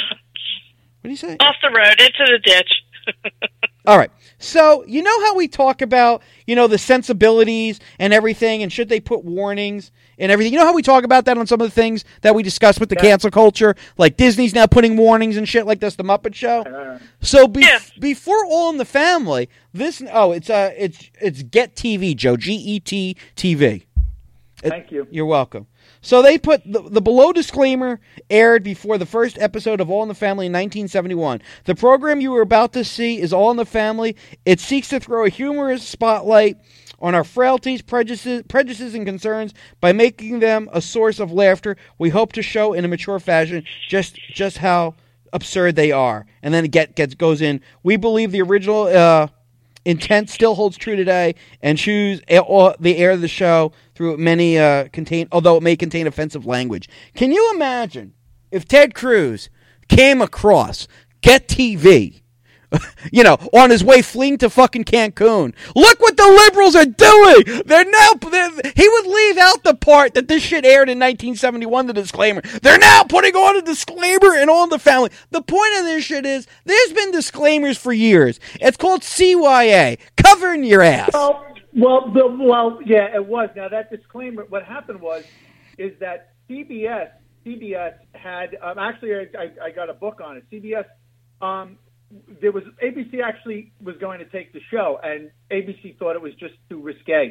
do you say? Off the road, into the ditch. All right. So, you know how we talk about, you know, the sensibilities and everything, and should they put warnings and everything? You know how we talk about that on some of the things that we discussed with the Yeah. cancel culture? Like Disney's now putting warnings and shit like this, The Muppet Show. Uh, So be- Yeah. before All in the Family, this, oh, it's uh, it's it's Get T V, Joe, G E T T V. Thank you. You're welcome. So they put the, the below disclaimer aired before the first episode of All in the Family in nineteen seventy-one. The program you are about to see is All in the Family. It seeks to throw a humorous spotlight on our frailties, prejudices, prejudices, and concerns by making them a source of laughter. We hope to show in a mature fashion just just how absurd they are. And then it get, gets goes in. We believe the original uh, intent still holds true today, and choose a- the air of the show through many uh, contain, although it may contain offensive language. Can you imagine if Ted Cruz came across Get T V, you know, on his way fleeing to fucking Cancun? Look what the liberals are doing. They're now, they're, he would leave out the part that this shit aired in nineteen seventy-one, the disclaimer. They're now putting on a disclaimer in All in the Family. The point of this shit is, there's been disclaimers for years. It's called C Y A, covering your ass. Well, well, the, well, yeah, it was. Now that disclaimer, what happened was, is that C B S, C B S had um, actually, I, I, I got a book on it. C B S, um, there was A B C actually was going to take the show, and A B C thought it was just too risque.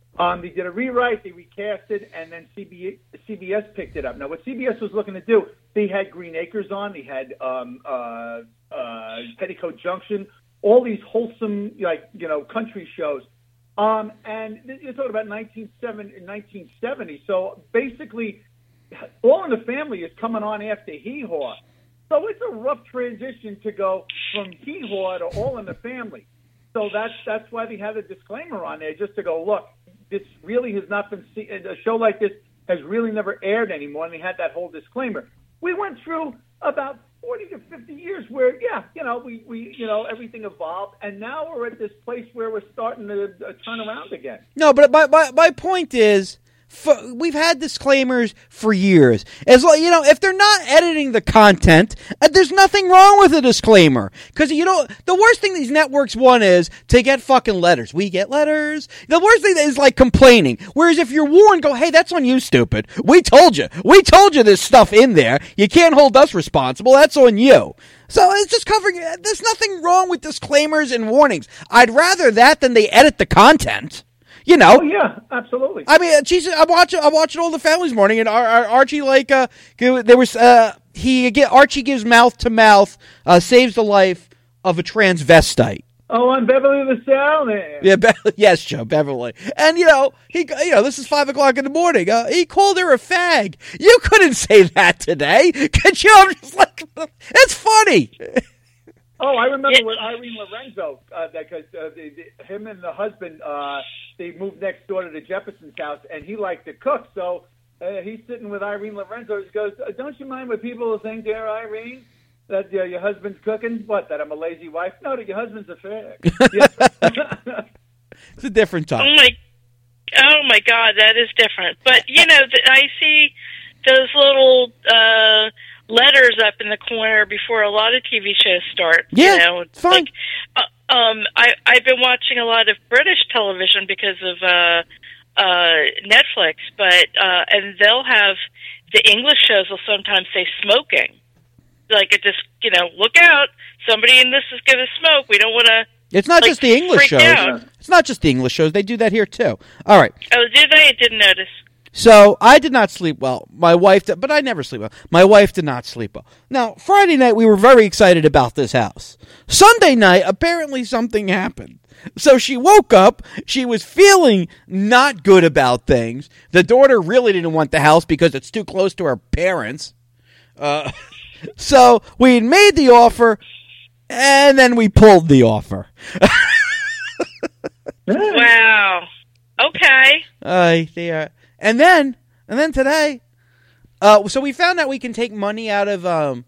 Um, they did a rewrite, they recast it, and then C B, C B S picked it up. Now, what C B S was looking to do, they had Green Acres on, they had um, uh, uh, Petticoat Junction, all these wholesome, like, you know, country shows. Um, and you're talking about nineteen seventy. So basically, All in the Family is coming on after Hee Haw. So it's a rough transition to go from Hee Haw to All in the Family. So that's that's why they had a disclaimer on there, just to go, look, this really has not been seen. A show like this has really never aired anymore, and they had that whole disclaimer. We went through about forty to fifty years where, yeah, you know, we, we you know, everything evolved, and now we're at this place where we're starting to uh, turn around again. No, but my my, my point is, for, we've had disclaimers for years. As well, you know, if they're not editing the content, uh, there's nothing wrong with a disclaimer. Because, you know, the worst thing these networks want is to get fucking letters. We get letters. The worst thing is, like, complaining. Whereas if you're warned, go, hey, that's on you, stupid. We told you. We told you there's stuff in there. You can't hold us responsible. That's on you. So it's just covering, there's nothing wrong with disclaimers and warnings. I'd rather that than they edit the content. You know, oh yeah, absolutely. I mean, Jesus, I'm watching, I'm watching All the Family this morning, and Ar- Ar- Archie, like, uh, there was, uh, he get Archie gives mouth to mouth, uh, saves the life of a transvestite. Oh, on Beverly the Sound. Yeah, Be- yes, Joe, Beverly, and you know, he, you know, this is five o'clock in the morning. Uh, he called her a fag. You couldn't say that today, could you? I'm just like, it's funny. Oh, I remember with Irene Lorenzo, uh, because uh, the, the, him and the husband, uh, they moved next door to the Jefferson's house, and he liked to cook. So uh, he's sitting with Irene Lorenzo. He goes, "Don't you mind what people will think there, Irene? That uh, your husband's cooking? What, that I'm a lazy wife? No, that your husband's a fag." It's a different time. Oh my, oh my God, that is different. But you know, the, I see those little uh, letters up in the corner before a lot of T V shows start. Yeah, you know, it's fine. Like, uh, um, I I've been watching a lot of British television because of uh, uh, Netflix, but uh, and they'll have the English shows will sometimes say smoking, like it just you know look out, somebody in this is going to smoke. We don't want to. It's not like, just the English shows. Out. It's not just the English shows. They do that here too. All right. Oh, did they? I didn't notice. So I did not sleep well. My wife, did, but I never sleep well. My wife did not sleep well. Now, Friday night, we were very excited about this house. Sunday night, apparently something happened. So she woke up. She was feeling not good about things. The daughter really didn't want the house because it's too close to her parents. Uh, so we made the offer, and then we pulled the offer. Wow. Okay. Uh, they are. And then, and then today, uh, so we found out we can take money out of um,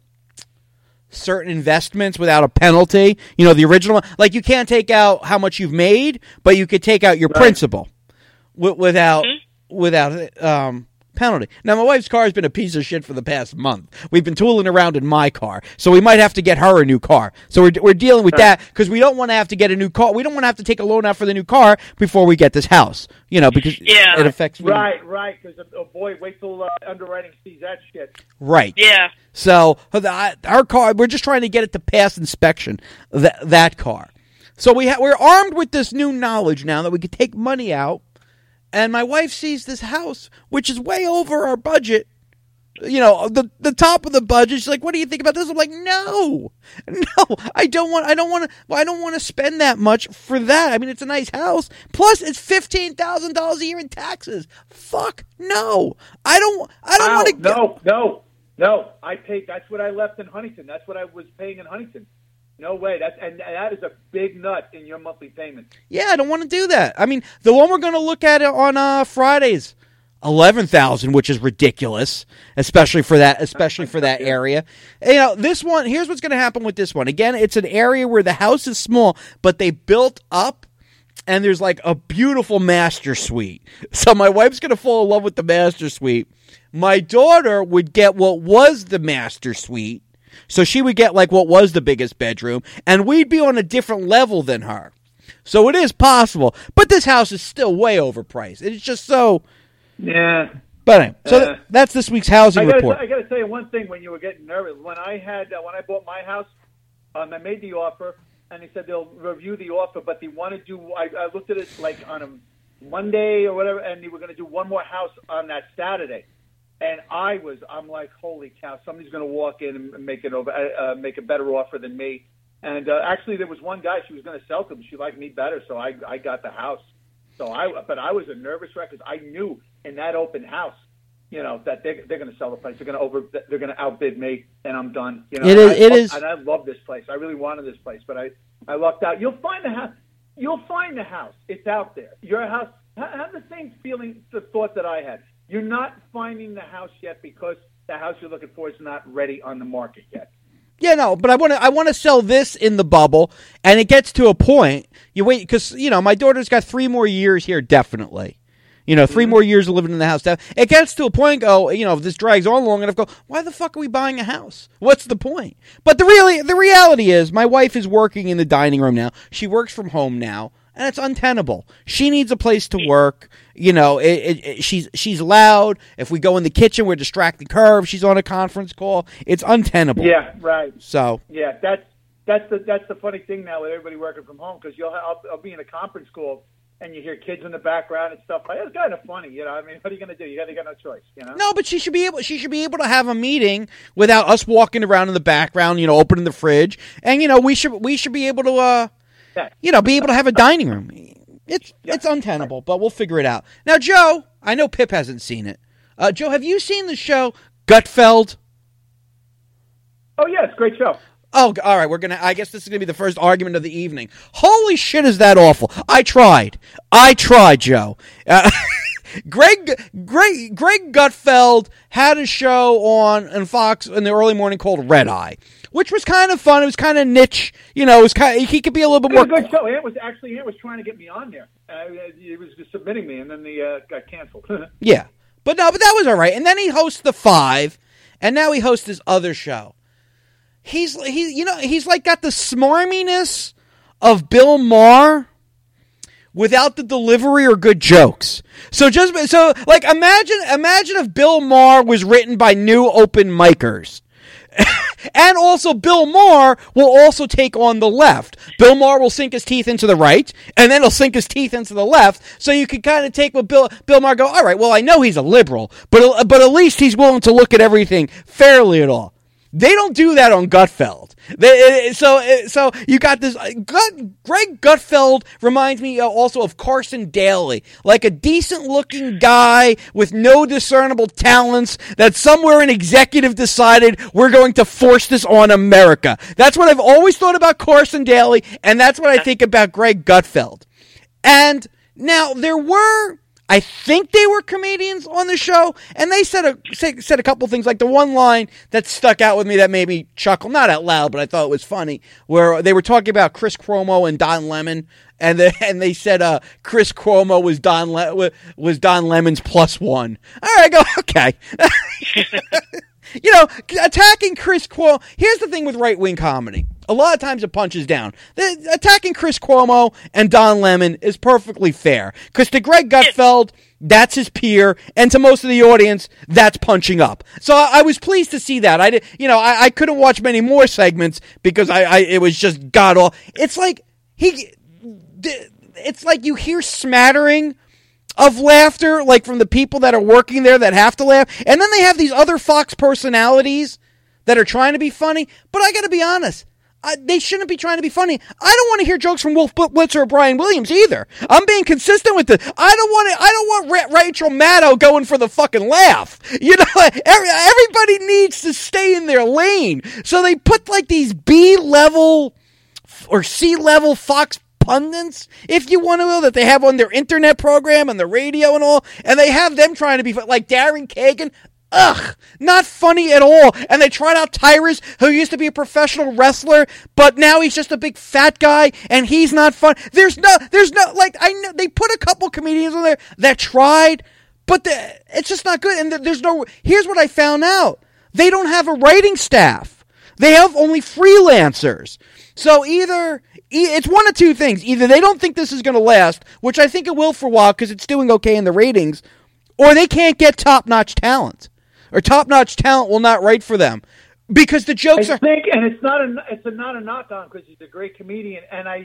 certain investments without a penalty. You know, the original, like you can't take out how much you've made, but you could take out your right. principal w- without Mm-hmm. without um, penalty. Now, my wife's car has been a piece of shit for the past month. We've been tooling around in my car, so we might have to get her a new car. So we're we're dealing with that because we don't want to have to get a new car. We don't want to have to take a loan out for the new car before we get this house. You know, because Yeah. it affects me. Right, right. Because oh boy, wait till uh, underwriting sees that shit. Right. Yeah. So the, our car, we're just trying to get it to pass inspection. That that car. So we ha- we're armed with this new knowledge now that we could take money out. And my wife sees this house, which is way over our budget. You know, the the top of the budget. She's like, "What do you think about this?" I'm like, "No, no, I don't want. I don't want to. Well, I don't want to spend that much for that. I mean, it's a nice house. Plus, it's fifteen thousand dollars a year in taxes. Fuck no. I don't. I don't Ow, want to. No, no, no. I paid. That's what I left in Huntington. That's what I was paying in Huntington. No way. That's and that is a big nut in your monthly payment. Yeah, I don't want to do that. I mean, the one we're going to look at on uh, Fridays, eleven thousand, which is ridiculous, especially for that, especially for that area. You know, this one. Here's what's going to happen with this one. Again, it's an area where the house is small, but they built up, and there's like a beautiful master suite. So my wife's going to fall in love with the master suite. My daughter would get what was the master suite. So she would get like what was the biggest bedroom, and we'd be on a different level than her. So it is possible, but this house is still way overpriced. It's just so. Yeah. But anyway, so Uh, th- that's this week's housing I gotta, report. I got to tell you one thing. When you were getting nervous, when I had uh, when I bought my house, um, I made the offer, and they said they'll review the offer, but they want to do. I, I looked at it like on a Monday or whatever, and they were going to do one more house on that Saturday. And I was, I'm like, holy cow! Somebody's going to walk in and make it over, uh, make a better offer than me. And uh, actually, there was one guy she was going to sell to him. She liked me better, so I, I got the house. So I, but I was a nervous wreck because I knew in that open house, you know, that they they're going to sell the place. They're going to over, they're going to outbid me, and I'm done. You know, it is. I, it I, is. And I love this place. I really wanted this place, but I, I lucked out. You'll find the house. You'll find the house. It's out there. Your house. Have the same feeling, the thought that I had. You're not finding the house yet because the house you're looking for is not ready on the market yet. Yeah, no, but I want to I want to sell this in the bubble, and it gets to a point. You wait, because, you know, my daughter's got three more years here, definitely. You know, three mm-hmm. more years of living in the house. It gets to a point, go, you know, if this drags on long enough, go, why the fuck are we buying a house? What's the point? But the really, the reality is, my wife is working in the dining room now. She works from home now. And it's untenable. She needs a place to work. You know, it, it, it, she's she's loud. If we go in the kitchen, we're distracting her. If she's on a conference call, it's untenable. Yeah, right. So yeah, that's that's the that's the funny thing now with everybody working from home, because you'll I'll, I'll be in a conference call and you hear kids in the background and stuff. It's kind of funny, you know. I mean, what are you going to do? You got to get no choice, you know. No, but she should be able. She should be able to have a meeting without us walking around in the background. You know, opening the fridge, and you know, we should we should be able to. Uh, Yeah. You know, be able to have a dining room. It's yeah. it's untenable, but we'll figure it out. Now, Joe, I know Pip hasn't seen it. Uh, Joe, have you seen the show Gutfeld? Oh, yeah, it's a great show. Oh, all right. We're gonna. I guess this is gonna be the first argument of the evening. Holy shit, is that awful? I tried. I tried, Joe. Uh, Greg, Greg, Greg Gutfeld had a show on on Fox in the early morning called Red Eye, which was kind of fun. It was kind of niche, you know. It was kind of, he could be a little bit it was more. A good show. Ant was actually Ant was trying to get me on there. Uh, he was just submitting me, and then the uh, got canceled. Yeah, but no, but that was all right. And then he hosts The Five, and now he hosts this other show. He's he, you know, he's like got the smarminess of Bill Maher without the delivery or good jokes. So just so like imagine imagine if Bill Maher was written by new open micers. And also Bill Maher will also take on the left. Bill Maher will sink his teeth into the right, and then he'll sink his teeth into the left. So you can kind of take what Bill Bill Maher go, all right, well, I know he's a liberal, but but at least he's willing to look at everything fairly at all. They don't do that on Gutfeld. They, so, so you got this. Gut, Greg Gutfeld reminds me also of Carson Daly, like a decent-looking guy with no discernible talents that somewhere an executive decided we're going to force this on America. That's what I've always thought about Carson Daly, and that's what I think about Greg Gutfeld. And now there were. I think they were comedians on the show, and they said a said a couple things, like the one line that stuck out with me that made me chuckle, not out loud, but I thought it was funny, where they were talking about Chris Cuomo and Don Lemon, and they, and they said uh, Chris Cuomo was Don Le- was Don Lemon's plus one. All right, I go, okay. You know, attacking Chris Cuomo. Here's the thing with right-wing comedy. A lot of times it punches down. The, attacking Chris Cuomo and Don Lemon is perfectly fair. Because to Greg Gutfeld, that's his peer. And to most of the audience, that's punching up. So I, I was pleased to see that. I did, you know, I, I couldn't watch many more segments because I, I it was just god awful. It's like he, it's like you hear smattering of laughter, like from the people that are working there that have to laugh. And then they have these other Fox personalities that are trying to be funny. But I got to be honest, I, they shouldn't be trying to be funny. I don't want to hear jokes from Wolf Blitzer or Brian Williams either. I'm being consistent with it. I don't want to, I don't want Ra- Rachel Maddow going for the fucking laugh. You know, every, everybody needs to stay in their lane. So they put like these B-level or C-level Fox pundits, if you want to know, that they have on their internet program and the radio and all, and they have them trying to be like Darren Kagan. Ugh, not funny at all. And they tried out Tyrus, who used to be a professional wrestler, but now he's just a big fat guy, and he's not fun. There's no, there's no, like, I know they put a couple comedians on there that tried, but the, it's just not good. And there's no, here's what I found out. They don't have a writing staff. They have only freelancers. So either, it's one of two things. Either they don't think this is going to last, which I think it will for a while because it's doing okay in the ratings, or they can't get top-notch talent. Or top-notch talent will not write for them. Because the jokes I are... think, and it's not a, it's a, not a knock on because he's a great comedian, and I,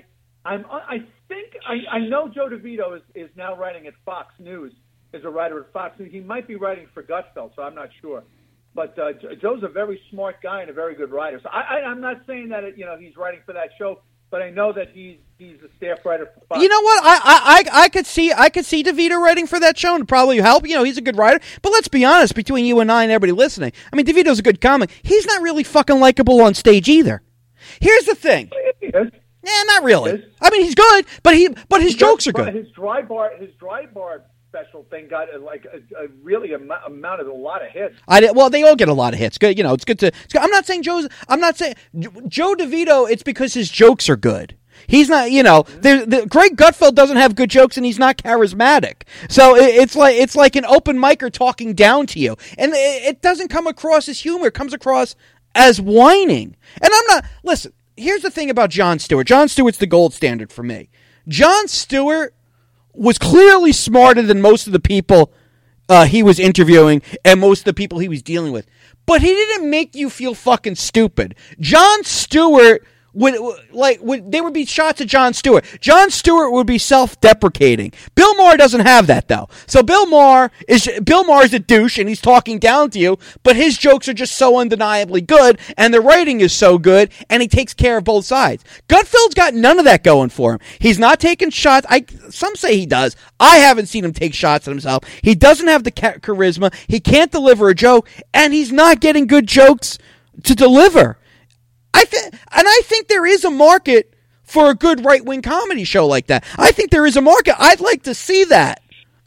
I'm, I think I, I know Joe DeVito is, is now writing at Fox News. Is a writer at Fox News. He might be writing for Gutfeld, so I'm not sure. But uh, Joe's a very smart guy and a very good writer. So I, I, I'm not saying that it, you know he's writing for that show, but I know that he's he's a staff writer for Fox. You know what? I, I, I could see I could see DeVito writing for that show and probably help. You know, he's a good writer. But let's be honest, between you and I and everybody listening, I mean, DeVito's a good comic. He's not really fucking likable on stage either. Here's the thing. He is. Yeah, not really. He is. I mean, he's good, but he but his He jokes does- are good. His dry bar, his dry bar special thing got uh, like a, a really am- amounted a lot of hits. I did, well, they all get a lot of hits. Good, you know, it's good to. It's good. I'm not saying Joe's. I'm not saying Joe DeVito. It's because his jokes are good. He's not, you know, the, the, Greg Gutfeld doesn't have good jokes and he's not charismatic. So it, it's like it's like an open micer talking down to you, and it, it doesn't come across as humor. It comes across as whining. And I'm not. Listen, here's the thing about Jon Stewart. Jon Stewart's the gold standard for me. Jon Stewart was clearly smarter than most of the people uh, he was interviewing and most of the people he was dealing with. But he didn't make you feel fucking stupid. Jon Stewart would, like, would, there would be shots of Jon Stewart. Jon Stewart would be self-deprecating. Bill Maher doesn't have that, though. So Bill Maher is, Bill Maher's a douche and he's talking down to you, but his jokes are just so undeniably good and the writing is so good and he takes care of both sides. Gutfeld's got none of that going for him. He's not taking shots. I, some say he does. I haven't seen him take shots at himself. He doesn't have the cha- charisma. He can't deliver a joke and he's not getting good jokes to deliver. I th- and I think there is a market for a good right-wing comedy show like that. I think there is a market. I'd like to see that.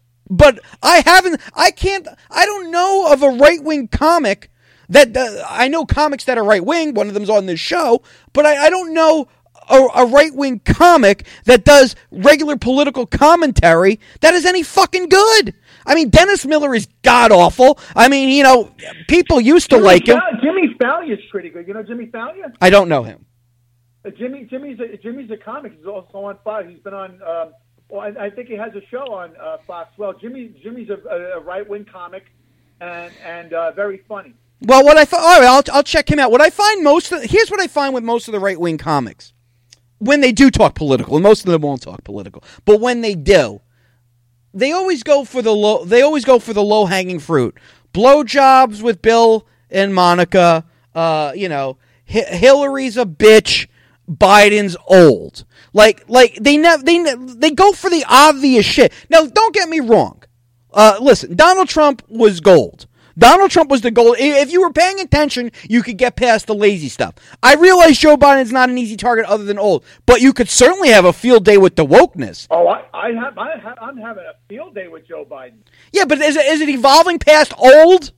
But I haven't, I can't, I don't know of a right-wing comic that, uh, I know comics that are right-wing, one of them's on this show, but I, I don't know a, a right-wing comic that does regular political commentary that is any fucking good. I mean, Dennis Miller is god-awful. I mean, you know, people used to Jimmy like him. Fall- Jimmy Fallon's pretty good. You know Jimmy Fallon? I don't know him. Uh, Jimmy Jimmy's a, Jimmy's a comic. He's also on Fox. He's been on. Um, well, I, I think he has a show on uh, Fox. Well, Jimmy Jimmy's a, a, a right-wing comic and and uh, very funny. Well, what I thought, all right, I'll I'll check him out. What I find most of, here's what I find with most of the right-wing comics. When they do talk political, and most of them won't talk political, but when they do, they always go for the low. They always go for the low-hanging fruit. Blowjobs with Bill and Monica. Uh, you know, H- Hillary's a bitch. Biden's old. Like, like they never they ne- they go for the obvious shit. Now, don't get me wrong. Uh, listen, Donald Trump was gold. Donald Trump was the gold. If you were paying attention, you could get past the lazy stuff. I realize Joe Biden's not an easy target other than old, but you could certainly have a field day with the wokeness. Oh, I, I have, I have, I'm having a field day with Joe Biden. Yeah, but is it, is it evolving past old?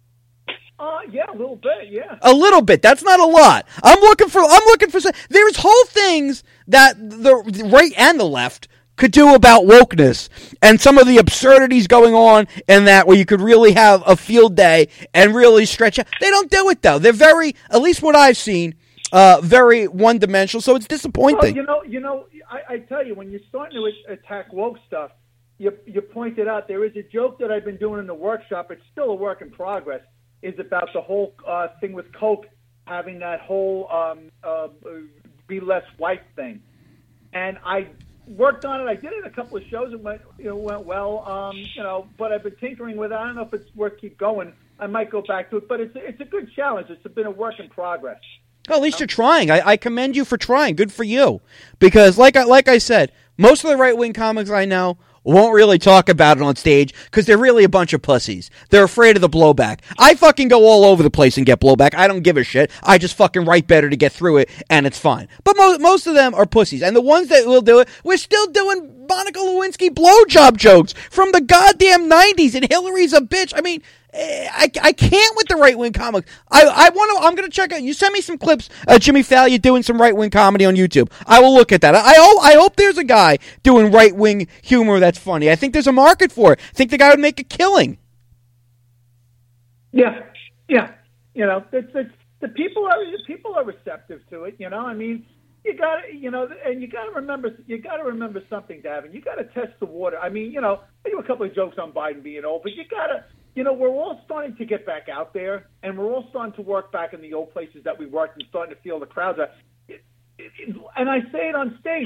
Uh, yeah, a little bit, yeah. A little bit. That's not a lot. I'm looking for. I'm looking for. There's whole things that the right and the left could do about wokeness and some of the absurdities going on in that where you could really have a field day and really stretch out. They don't do it, though. They're very, at least what I've seen, uh, very one-dimensional, so it's disappointing. Well, you know, you know, I, I tell you, when you're starting to attack woke stuff, you, you pointed out there is a joke that I've been doing in the workshop. It's still a work in progress, is about the whole uh, thing with Coke having that whole um, uh, be less white thing. And I worked on it. I did it in a couple of shows. It went, you know, went well. Um, you know, but I've been tinkering with it. I don't know if it's worth keep going. I might go back to it, but it's it's a good challenge. It's been a work in progress. Well, at least you're trying. I, I commend you for trying. Good for you. Because, like I like I said, most of the right wing comics I know won't really talk about it on stage because they're really a bunch of pussies. They're afraid of the blowback. I fucking go all over the place and get blowback. I don't give a shit. I just fucking write better to get through it, and it's fine. But mo- most of them are pussies. And the ones that will do it, we're still doing Monica Lewinsky blowjob jokes from the goddamn nineties, and Hillary's a bitch. I mean, I, I can't with the right-wing comics. I, I want to, I'm going to check out, you send me some clips of Jimmy Fallon doing some right-wing comedy on YouTube. I will look at that. I, I, hope, I hope there's a guy doing right-wing humor that's funny. I think there's a market for it. I think the guy would make a killing. Yeah, yeah. You know, it's, it's, the people are the people are receptive to it. You know, I mean, you got to, you know, and you got to remember, you got to remember something, Davin. You got to test the water. I mean, you know, I do a couple of jokes on Biden being old, but you got to, you know, we're all starting to get back out there, and we're all starting to work back in the old places that we worked and starting to feel the crowds. Are, it, it, and I say it on stage.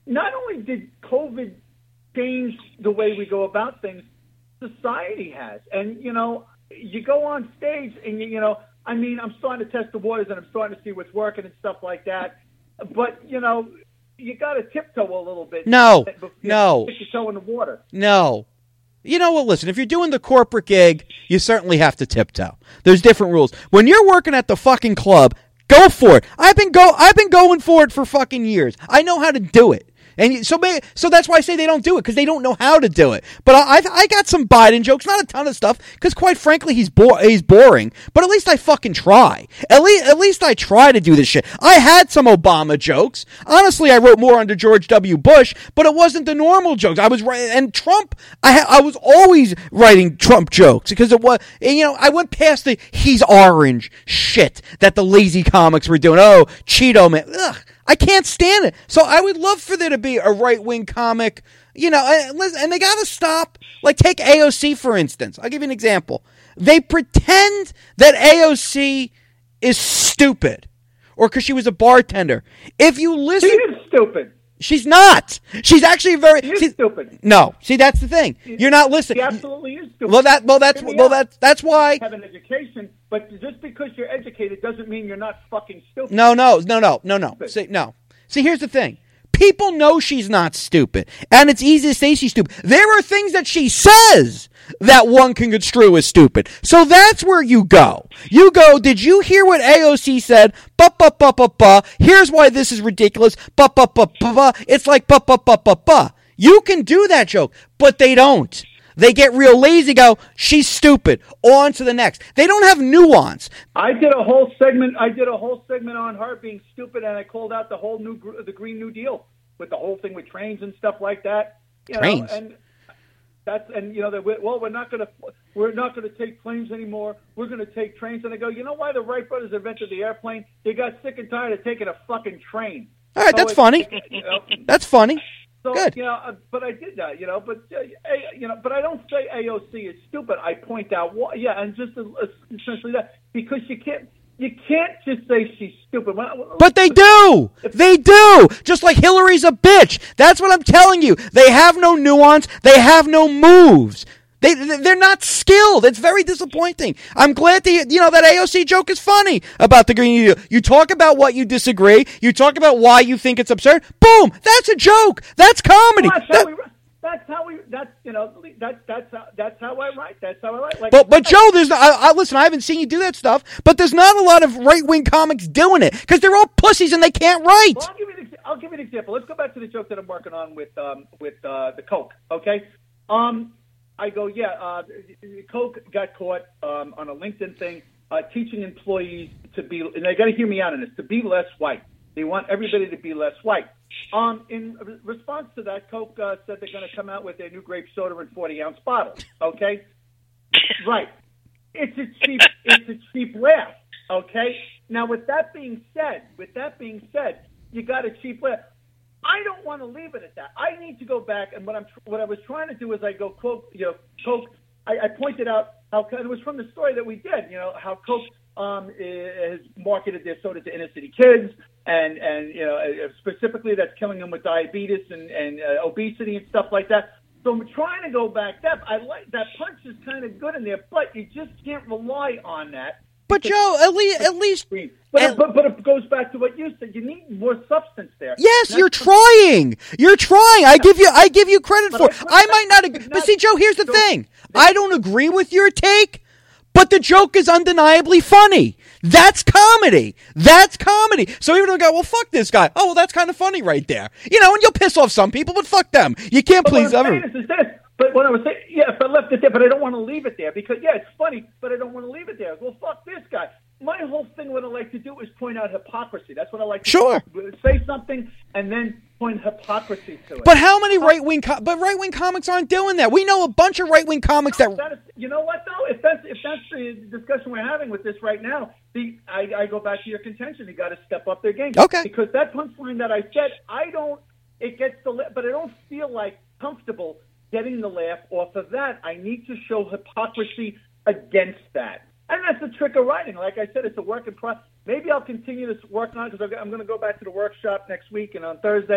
not only did COVID change the way we go about things, society has. And, you know, you go on stage and, you, you know, I mean, I'm starting to test the waters and I'm starting to see what's working and stuff like that. But, you know, you got to tiptoe a little bit. No, before no. you stick your toe in the water. No. You know what, listen, if you're doing the corporate gig, you certainly have to tiptoe. There's different rules. When you're working at the fucking club, go for it. I've been go I've been going for it for fucking years. I know how to do it. And so maybe, so that's why I say they don't do it, because they don't know how to do it. But I I, I got some Biden jokes, not a ton of stuff, because quite frankly, he's bo- he's boring. But at least I fucking try. At least at least I try to do this shit. I had some Obama jokes. Honestly, I wrote more under George W. Bush, but it wasn't the normal jokes. I was writing, and Trump, I ha- I was always writing Trump jokes, because it was, and, you know, I went past the he's orange shit that the lazy comics were doing. Oh, Cheeto man. Ugh. I can't stand it. So I would love for there to be a right-wing comic, you know, and they got to stop. Like, take A O C, for instance. I'll give you an example. They pretend that A O C is stupid, or because she was a bartender. If you listen... She is stupid. She's not. She's actually very... She is she's, stupid. No. See, that's the thing. You're not listening. She absolutely is stupid. Well, that, well, that's, well, that's, that's why... have an education, but just because you're educated doesn't mean you're not fucking stupid. No, no, no, no, no, no. See, no. See, here's the thing. People know she's not stupid, and it's easy to say she's stupid. There are things that she says that one can construe as stupid. So that's where you go. You go, did you hear what A O C said? Ba ba ba ba ba. Here's why this is ridiculous. Ba ba ba ba ba. It's like ba ba ba ba ba. You can do that joke, but they don't. They get real lazy, go, she's stupid. On to the next. They don't have nuance. I did a whole segment. I did a whole segment on her being stupid, and I called out the whole new the Green New Deal with the whole thing with trains and stuff like that. You trains, know, and that's and you know that well, we're not going to we're not going to take planes anymore. We're going to take trains. And I go, you know why the Wright brothers invented the airplane? They got sick and tired of taking a fucking train. All right, so that's funny. You know, that's funny. So, Good. You know, uh, but I did that, you know, but, uh, a, you know, but I don't say A O C is stupid. I point out, why, yeah, and just uh, essentially that, because you can't, you can't just say she's stupid. When, but they do. They do. Just like Hillary's a bitch. That's what I'm telling you. They have no nuance. They have no moves. They, they're not skilled. It's very disappointing. I'm glad to hear, you know, that A O C joke is funny about the Green New Deal. You talk about what you disagree. You talk about why you think it's absurd. Boom! That's a joke. That's comedy. Well, that's, that, how we, that's how we, that's, you know, that's, that's, how, that's how I write. That's how I write. Like, but, but Joe, there's, I, I, listen, I haven't seen you do that stuff, but there's not a lot of right-wing comics doing it, because they're all pussies and they can't write. Well, I'll give you an, I'll give you an example. Let's go back to the joke that I'm working on with, um, with, uh, the Coke, okay? Um, I go, yeah, uh, Coke got caught um, on a LinkedIn thing uh, teaching employees to be, and they got to hear me out on this, to be less white. They want everybody to be less white. Um, in response to that, Coke uh, said they're going to come out with their new grape soda in forty-ounce bottles, okay? Right. It's a cheap, it's a cheap laugh, okay? Now, with that being said, with that being said, you got a cheap laugh. I don't want to leave it at that. I need to go back, and what I'm what I was trying to do is I go, quote, you know, Coke. I, I pointed out how it was from the story that we did, you know, how Coke um, has marketed their soda to inner city kids, and and you know, specifically that's killing them with diabetes and and uh, obesity and stuff like that. So I'm trying to go back. That I like that punch is kind of good in there, but you just can't rely on that. But Joe, at least, at least, but, at, but but it goes back to what you said. You need more substance there. Yes, That's you're trying. You're trying. I give you, I give you credit for it. I might not agree, but see, Joe, here's the thing. I don't agree with your take, but the joke is undeniably funny. That's comedy. That's comedy. So even though I go, well, fuck this guy. Oh, well, that's kind of funny right there. You know, and you'll piss off some people, but fuck them. You can't but please what I'm everyone. saying is this. But what I was saying, yeah, if I left it there, but I don't want to leave it there because, yeah, it's funny, but I don't want to leave it there. Well, fuck this guy. My whole thing, what I like to do is point out hypocrisy. That's what I like to sure. do. Say something and then point hypocrisy to it. But how many right-wing co- but right-wing comics aren't doing that? We know a bunch of right-wing comics no, that... that is, you know what, though? If that's if that's the discussion we're having with this right now, the I, I go back to your contention. You got to step up their game. Okay. Because that punchline that I said, I don't, it gets the, but I don't feel like comfortable getting the laugh off of that. I need to show hypocrisy against that. And that's the trick of writing. Like I said, it's a work in progress. Maybe I'll continue to work on it because I'm going to go back to the workshop next week and on Thursday.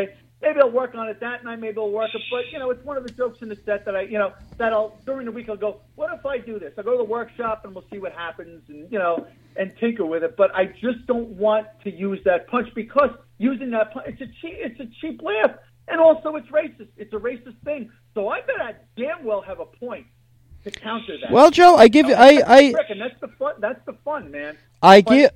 maybe I'll work on it that night. Maybe I'll work it. But, you know, it's one of the jokes in the set that I, you know, that I'll, during the week, I'll go, what if I do this? I'll go to the workshop and we'll see what happens and, you know, and tinker with it. But I just don't want to use that punch because using that punch, it's a cheap, it's a cheap laugh. And also it's racist. It's a racist thing. So I bet I damn well have a point to counter that. Well, Joe, I give you, I, I, and that's the fun. That's the fun, man. I give,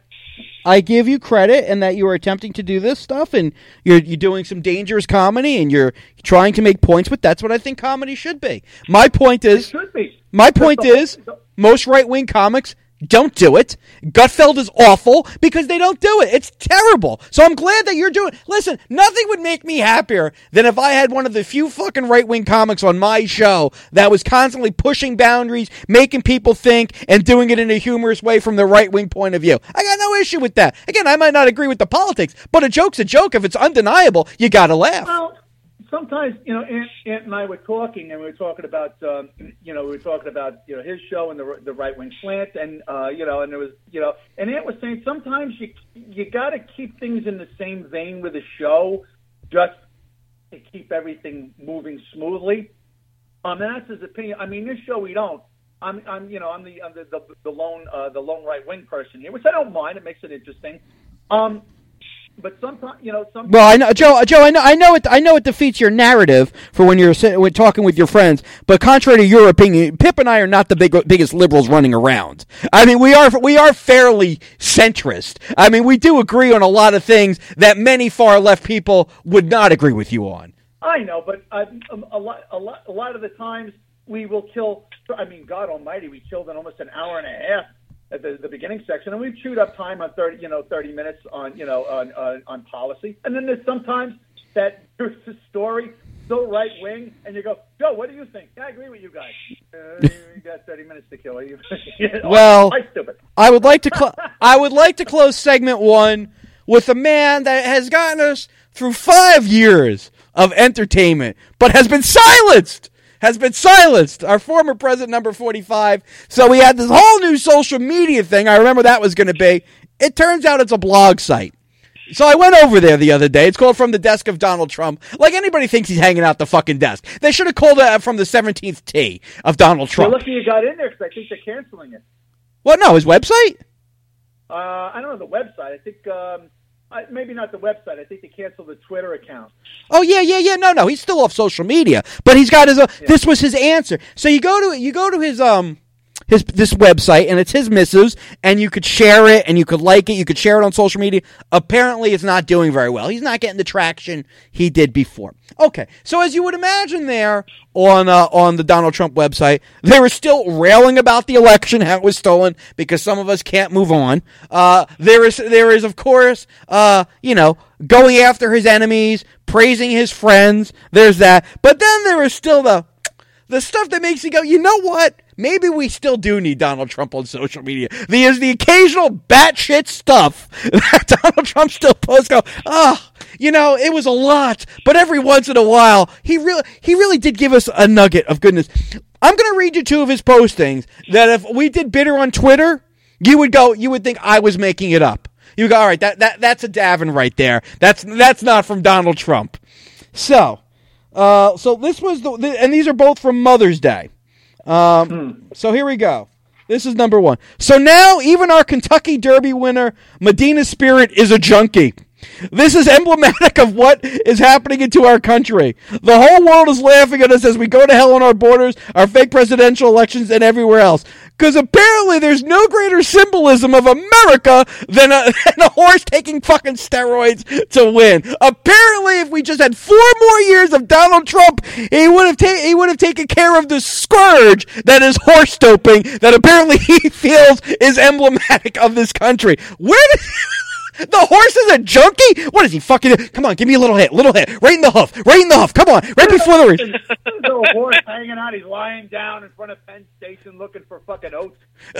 I give you credit in that you are attempting to do this stuff, and you're you're doing some dangerous comedy, and you're trying to make points. But that's what I think comedy should be. My point is, it should be. My point is, most right wing comics don't do it. Gutfeld is awful because they don't do it. It's terrible. So I'm glad that you're doing. Listen, nothing would make me happier than if I had one of the few fucking right-wing comics on my show that was constantly pushing boundaries, making people think, and doing it in a humorous way from the right-wing point of view. I got no issue with that. Again, I might not agree with the politics, but a joke's a joke. If it's undeniable, you gotta laugh. Well, sometimes, you know, Ant, Ant and I were talking, and we were talking about, um, you know, we were talking about, you know, his show and the the right wing slant, and uh, you know, and there was, you know, and Ant was saying sometimes you you got to keep things in the same vein with the show, just to keep everything moving smoothly. Um, and that's his opinion. I mean, this show we don't. I'm, I'm, you know, I'm the I'm the the, the lone uh, the lone right wing person here, which I don't mind. It makes it interesting. Um. But sometimes, you know, sometimes. Well, I know, Joe. Joe, I know, I know it. I know it defeats your narrative for when you're sitting, when talking with your friends. But contrary to your opinion, Pip and I are not the big, biggest liberals running around. I mean, we are, we are fairly centrist. I mean, we do agree on a lot of things that many far left people would not agree with you on. I know, but uh, a lot, a lot, a lot of the times we will kill. I mean, God Almighty, we killed in almost an hour and a half at the, the beginning section, and we've chewed up time on thirty, you know, thirty minutes on, you know, on on, on policy. And then there's sometimes that there's a story so right wing, and you go, Joe, what do you think? Yeah, I agree with you guys. Uh, you got thirty minutes to kill. You well, oh, stupid. I would like to cl- I would like to close segment one with a man that has gotten us through five years of entertainment, but has been silenced. has been silenced, our former president, number forty-five. So we had this whole new social media thing. I remember that was going to be. It turns out it's a blog site. So I went over there the other day. It's called From the Desk of Donald Trump. Like anybody thinks he's hanging out the fucking desk. They should have called it From the seventeenth Tee of Donald Trump. You're lucky you got in there because I think they're canceling it. What? No, his website? Uh, I don't know the website. I think... Um, I, maybe not the website. I think they canceled the Twitter account. Oh yeah, yeah, yeah. No, no, he's still off social media, but he's got his. Uh, yeah. This was his answer. So you go to you go to his um his this website, and it's his missives, and you could share it, and you could like it, you could share it on social media. Apparently, it's not doing very well. He's not getting the traction he did before. Okay, so as you would imagine, there on uh, on the Donald Trump website, they were still railing about the election, how it was stolen, because some of us can't move on. Uh, there is there is of course, uh, you know, going after his enemies, praising his friends. There's that, but then there is still the the stuff that makes you go, you know what? Maybe we still do need Donald Trump on social media. There's the occasional batshit stuff that Donald Trump still posts. Go, ah, oh, you know, it was a lot, but every once in a while, he really, he really did give us a nugget of goodness. I'm going to read you two of his postings that if we did Bitter on Twitter, you would go, you would think I was making it up. You would go, all right, that that that's a Davin right there. That's that's not from Donald Trump. So, uh, so this was the, and these are both from Mother's Day. Um, hmm. So here we go. This is number one. So now even our Kentucky Derby winner, Medina Spirit, is a junkie. This is emblematic of what is happening into our country. The whole world is laughing at us as we go to hell on our borders, our fake presidential elections, and everywhere else. Because apparently there's no greater symbolism of America than a, than a horse taking fucking steroids to win. Apparently, if we just had four more years of Donald Trump, he would have ta- he would have taken care of the scourge that is horse doping that apparently he feels is emblematic of this country. Where did... The horse is a junkie? What is he fucking... Come on, give me a little hit, little hit. Right in the hoof, right in the hoof. Come on, right before the race. There's a horse hanging out. He's lying down in front of Penn Station looking for fucking oats.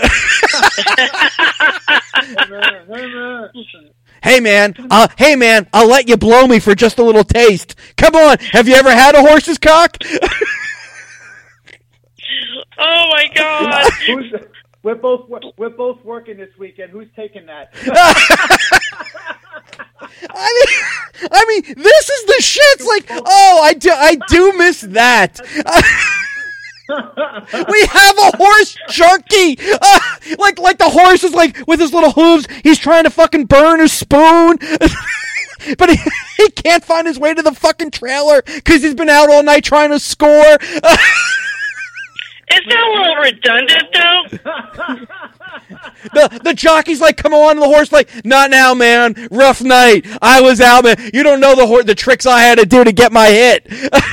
Hey, man. Uh, hey, man, I'll let you blow me for just a little taste. Come on. Have you ever had a horse's cock? Oh, my God. Who's, we're both we're both working this weekend. Who's taking that? I mean, I mean, this is the shit. It's like, oh, I do, I do miss that. We have a horse junkie. Uh, like, like the horse is like with his little hooves. He's trying to fucking burn his spoon, but he, he can't find his way to the fucking trailer because he's been out all night trying to score. Uh, Isn't that a little redundant, though? The the jockey's like, come on, the horse like, not now, man. Rough night. I was out, man. You don't know the hor- the tricks I had to do to get my hit. It's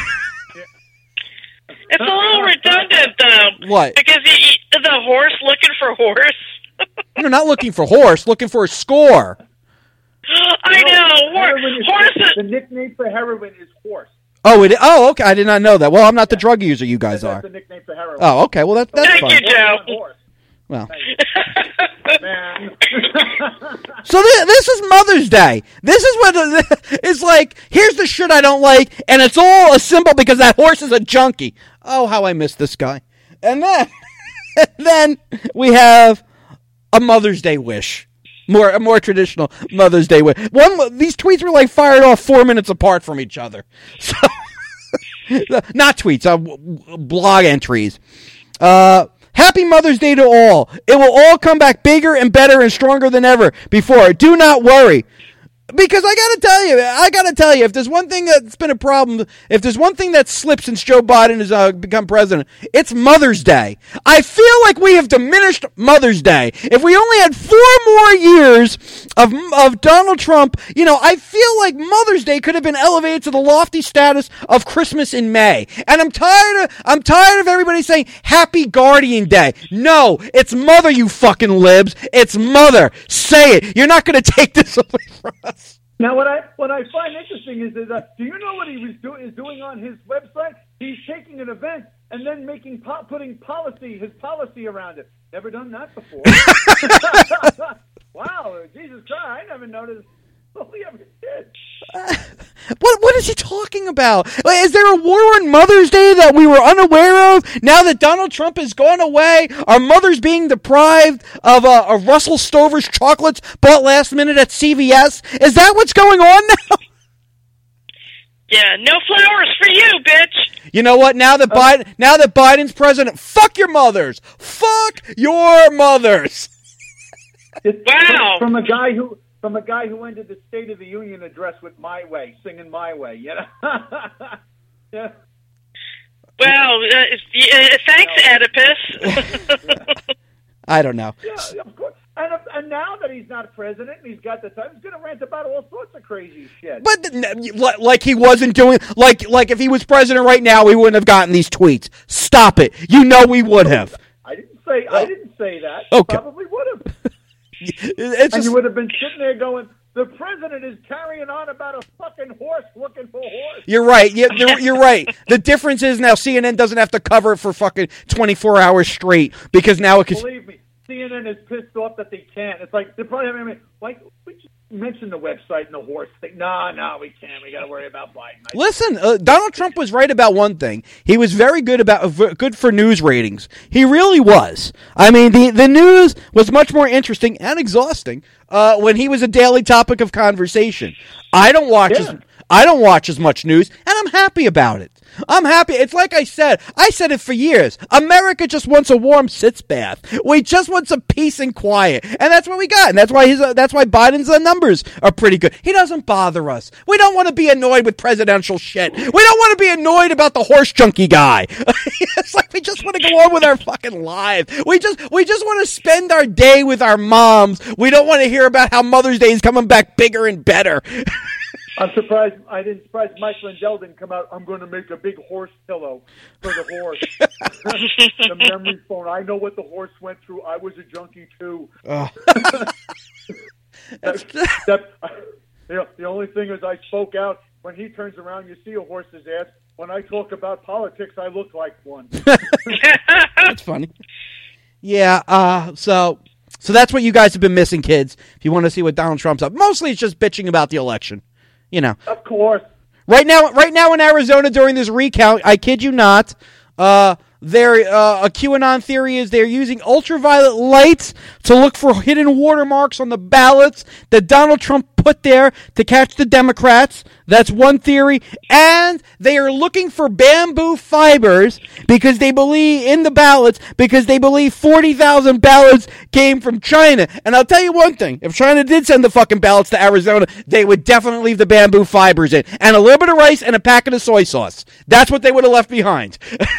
a little redundant, though. What? Because he, the horse looking for horse. You're not looking for horse, looking for a score. I know. Hor- Heroin is- horse. The nickname for heroin is horse. Oh, it. Oh, okay. I did not know that. Well, I'm not the drug user you guys That's are. the nickname for heroin. Oh, okay. Well, that, that's Thank fine. you, Joe. Horse. Well, Man. so th- this is Mother's Day. This is what it's like. Here's the shit I don't like, and it's all a symbol because that horse is a junkie. Oh, how I miss this guy. And then, and then we have a Mother's Day wish. More a more traditional Mother's Day wish. One these tweets were like fired off four minutes apart from each other. So, not tweets, uh, w- blog entries. Uh. Happy Mother's Day to all. It will all come back bigger and better and stronger than ever before. Do not worry. Because I gotta tell you, I gotta tell you, if there's one thing that's been a problem, if there's one thing that's slipped since Joe Biden has uh, become president, it's Mother's Day. I feel like we have diminished Mother's Day. If we only had four more years of of Donald Trump, you know, I feel like Mother's Day could have been elevated to the lofty status of Christmas in May. And I'm tired of I'm tired of everybody saying Happy Guardian Day. No, it's Mother, you fucking libs. It's Mother. Say it. You're not gonna take this away from us. Now, what I what I find interesting is that do you know what he was do, is doing on his website? He's taking an event and then making po- putting policy his policy around it. Never done that before. Wow, Jesus Christ! I never noticed. We ever did. Uh, what what is he talking about? Is there a war on Mother's Day that we were unaware of? Now that Donald Trump has gone away, are mothers being deprived of uh, a Russell Stover's chocolates bought last minute at C V S? Is that what's going on now? Yeah, no flowers for you, bitch. You know what? Now that Biden, now that Biden's president, fuck your mothers. Fuck your mothers. It's Wow. From, from a guy who. From a guy who ended the State of the Union address with "My Way," singing "My Way," you know. Yeah. Well, uh, uh, thanks, Oedipus. I don't know. Yeah, of course. And, and now that he's not president and he's got the time, he's going to rant about all sorts of crazy shit. But like he wasn't doing like like if he was president right now, we wouldn't have gotten these tweets. Stop it. You know we would have. I didn't say I didn't say that. Okay. Probably would have. It's And just, you would have been sitting there going, the president is carrying on about a fucking horse looking for a horse. you're right. You're, you're, you're right. The difference is now C N N doesn't have to cover it for fucking twenty-four hours straight because now it can. Believe me, C N N is pissed off that they can't. It's like, they're probably having, I mean, like, we just mentioned the website and the horse thing. No, no, we can't. We got to worry about Biden. I Listen, uh, Donald Trump was right about one thing. He was very good about uh, good for news ratings. He really was. I mean, the the news was much more interesting and exhausting uh, when he was a daily topic of conversation. I don't watch Yeah. as I don't watch as much news, and I'm happy about it. I'm happy. It's like I said. I said it for years. America just wants a warm sitz bath. We just want some peace and quiet, and that's what we got. And that's why his. Uh, that's why Biden's uh, numbers are pretty good. He doesn't bother us. We don't want to be annoyed with presidential shit. We don't want to be annoyed about the horse junkie guy. It's like we just want to go on with our fucking lives. We just we just want to spend our day with our moms. We don't want to hear about how Mother's Day is coming back bigger and better. I'm surprised. I didn't surprise Mike Lindell didn't come out. I'm going to make a big horse pillow for the horse. The memory phone. I know what the horse went through. I was a junkie too. Oh. That, that, you know, the only thing is I spoke out. When he turns around, you see a horse's ass. When I talk about politics, I look like one. That's funny. Yeah. Uh. So. So that's what you guys have been missing, kids. If you want to see what Donald Trump's up, mostly it's just bitching about the election. You know. Of course. Right now, right now in Arizona during this recount, I kid you not, uh, Their uh, a QAnon theory is they're using ultraviolet lights to look for hidden watermarks on the ballots that Donald Trump put there to catch the Democrats. That's one theory. And they are looking for bamboo fibers because they believe in the ballots because they believe forty thousand ballots came from China. And I'll tell you one thing. If China did send the fucking ballots to Arizona, they would definitely leave the bamboo fibers in. And a little bit of rice and a packet of soy sauce. That's what they would have left behind.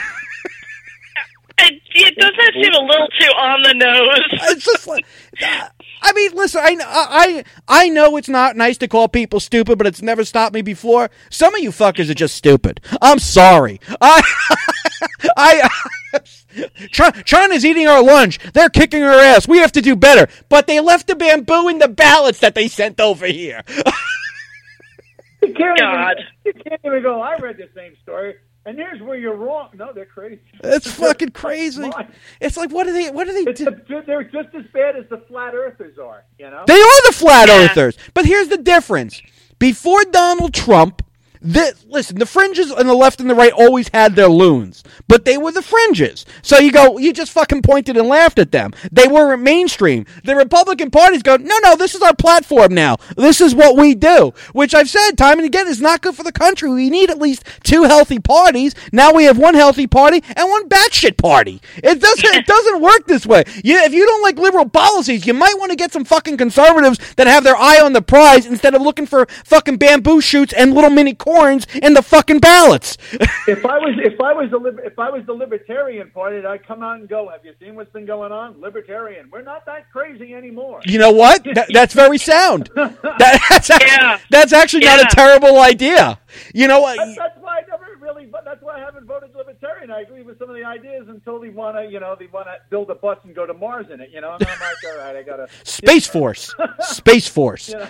It, it doesn't seem a little too on the nose. It's just like, I mean, listen, I, I, I know it's not nice to call people stupid, but it's never stopped me before. Some of you fuckers are just stupid. I'm sorry. I, I, China's eating our lunch. They're kicking our ass. We have to do better. But they left the bamboo in the ballots that they sent over here. You can't, God. even, you can't even go, I read the same story. And here's where you're wrong. No, they're crazy. It's fucking crazy. It's like, what do they, what do they it's do? the, they're just as bad as the flat earthers are, you know? They are the flat Yeah. earthers. But here's the difference. Before Donald Trump, the, listen, the fringes on the left and the right always had their loons, but they were the fringes. So you go, you just fucking pointed and laughed at them. They weren't mainstream. The Republican parties go, no, no, this is our platform now. This is what we do, which I've said time and again is not good for the country. We need at least two healthy parties. Now we have one healthy party and one batshit party. It doesn't, it doesn't work this way. You, if you don't like liberal policies, you might want to get some fucking conservatives that have their eye on the prize instead of looking for fucking bamboo shoots and little mini corns in the fucking ballots. If I was if I was the liber- if I was the Libertarian Party, I'd come out and go, have you seen what's been going on? Libertarian, we're not that crazy anymore. You know what? That, that's very sound. That, that's actually, Yeah. that's actually Yeah. not a terrible idea. You know what? That's, that's why I never really. That's why I haven't voted Libertarian. I agree with some of the ideas until they want to, you know, they want to build a bus and go to Mars in it. You know, and I'm like, all right, I gotta. Space Force. Space Force. You know.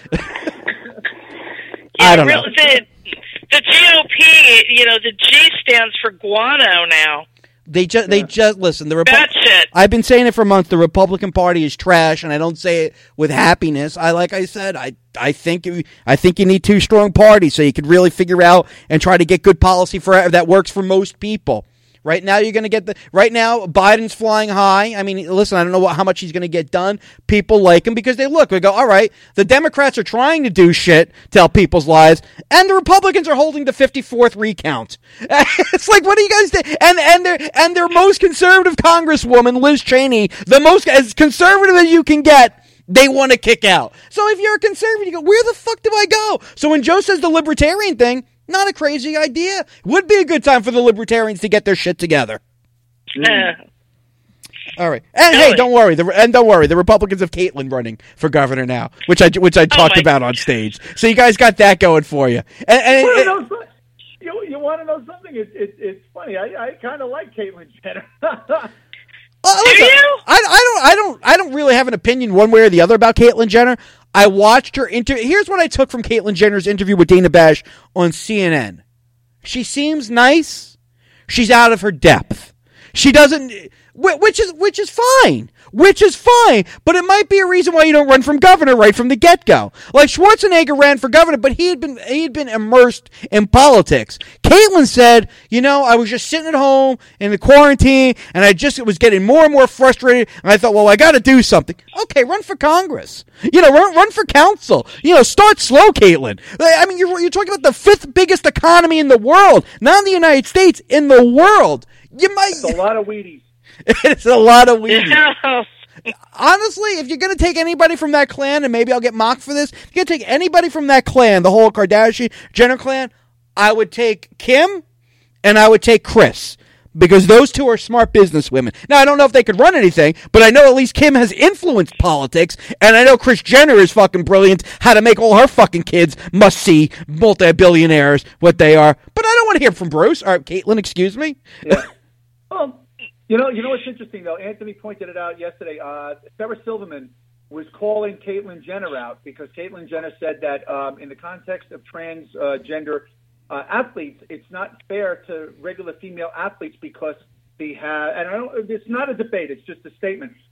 I don't know. The, the G O P, you know, the G stands for guano now. They just, they just listen. The Repu- That's it. I've been saying it for months. The Republican Party is trash, and I don't say it with happiness. I, like I said, I, I think, you, I think you need two strong parties so you could really figure out and try to get good policy for that works for most people. Right now, you're going to get the. Right now, Biden's flying high. I mean, listen, I don't know what, how much he's going to get done. People like him because they look. They go, all right, the Democrats are trying to do shit to help people's lives, and the Republicans are holding the fifty-fourth recount. It's like, what do you guys do? And and their and their most conservative Congresswoman, Liz Cheney, the most as conservative as you can get, they want to kick out. So if you're a conservative, you go, where the fuck do I go? So when Joe says the libertarian thing, not a crazy idea. Would be a good time for the libertarians to get their shit together. Uh, All right, and Really? hey, don't worry. The, and don't worry, the Republicans have Caitlyn running for governor now, which I which I talked my about on stage. So you guys got that going for you. And, and You it- want to know something? You, you want to know something? It, it, it's funny. I, I kind of like Caitlyn Jenner. Uh, listen, you? I, I don't, I don't, I don't really have an opinion one way or the other about Caitlyn Jenner. I watched her interview. Here's what I took from Caitlyn Jenner's interview with Dana Bash on C N N. She seems nice. She's out of her depth. She doesn't, which is which is fine, which is fine. But it might be a reason why you don't run from governor right from the get go. Like Schwarzenegger ran for governor, but he had been he had been immersed in politics. Caitlyn said, "You know, I was just sitting at home in the quarantine, and I just was getting more and more frustrated. And I thought, well, I got to do something. Okay, run for Congress. You know, run run for council. You know, start slow, Caitlyn. I mean, you're you're talking about the fifth biggest economy in the world, not in the United States, in the world." You might. It's a lot of Wheaties. It's a lot of weed. no. Honestly, if you're going to take anybody from that clan, and maybe I'll get mocked for this, if you're going to take anybody from that clan, the whole Kardashian Jenner clan, I would take Kim and I would take Kris. Because those two are smart businesswomen. Now, I don't know if they could run anything, but I know at least Kim has influenced politics, and I know Kris Jenner is fucking brilliant how to make all her fucking kids must-see multi-billionaires, what they are. But I don't want to hear from Bruce. Or Caitlyn, excuse me. Yeah. Well, you know, you know what's interesting though. Anthony pointed it out yesterday. Uh, Sarah Silverman was calling Caitlyn Jenner out because Caitlyn Jenner said that um, in the context of transgender uh, athletes, it's not fair to regular female athletes because they have. And I don't. It's not a debate. It's just a statement.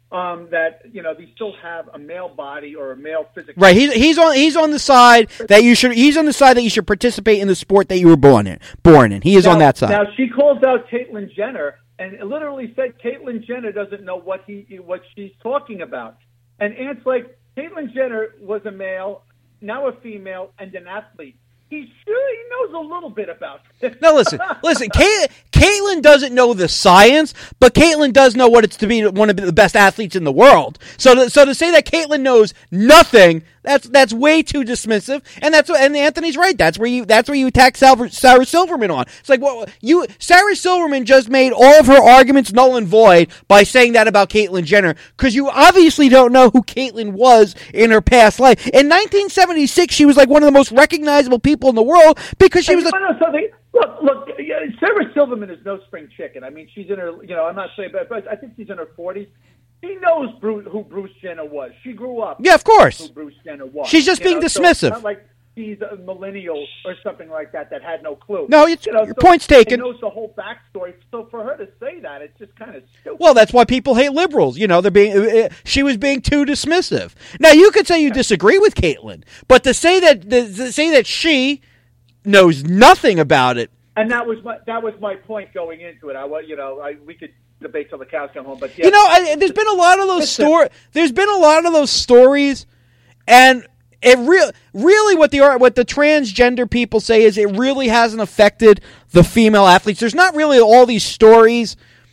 um, that you know they still have a male body or a male physical. Right. He's he's on he's on the side that you should he's on the side that you should participate in the sport that you were born in. Born in. He is now, on that side. Now she calls out Caitlyn Jenner and literally said Caitlyn Jenner doesn't know what he what she's talking about. And Ant's like, Caitlyn Jenner was a male, now a female, and an athlete. He sure he knows a little bit about it. No, listen, listen. Caitlyn, Caitlyn doesn't know the science, but Caitlyn does know what it's to be one of the best athletes in the world. So, to, so to say that Caitlyn knows nothing, that's that's way too dismissive. And that's and Anthony's right. That's where you that's where you attack Sarah, Sarah Silverman on. It's like, well, you Sarah Silverman just made all of her arguments null and void by saying that about Caitlyn Jenner because you obviously don't know who Caitlyn was in her past life. In nineteen seventy-six, she was like one of the most recognizable people in the world because she was a... know something? Look, look, Sarah Silverman is no spring chicken. I mean, she's in her, you know, I'm not saying, but I think she's in her forties. She knows Bruce, who Bruce Jenner was. She grew up. Yeah, of course. Who Bruce Jenner was. She's just you being know? dismissive. So it's not like she's a millennial or something like that that had no clue. No, it's, you know, your so point's taken. She knows the whole backstory. So for her to say that, it's just kind of stupid. Well, that's why people hate liberals. You know, they're being. She was being too dismissive. Now, you could say you disagree with Caitlyn, but to say that to say that she knows nothing about it. And that was my that was my point going into it. I was, you know, I, we could debate till the cows come home, but yeah. You know, I, there's been a lot of those stories. There's been a lot of those stories, and it real really what the what the transgender people say is it really hasn't affected the female athletes. There's not really all these stories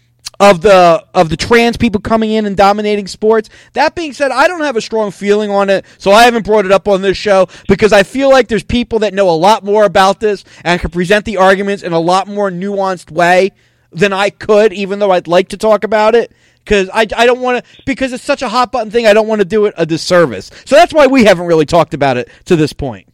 of the of the trans people coming in and dominating sports. That being said, I don't have a strong feeling on it, so I haven't brought it up on this show because I feel like there's people that know a lot more about this and can present the arguments in a lot more nuanced way than I could, even though I'd like to talk about it. Because I, I don't want to, because it's such a hot button thing, I don't want to do it a disservice. So that's why we haven't really talked about it to this point.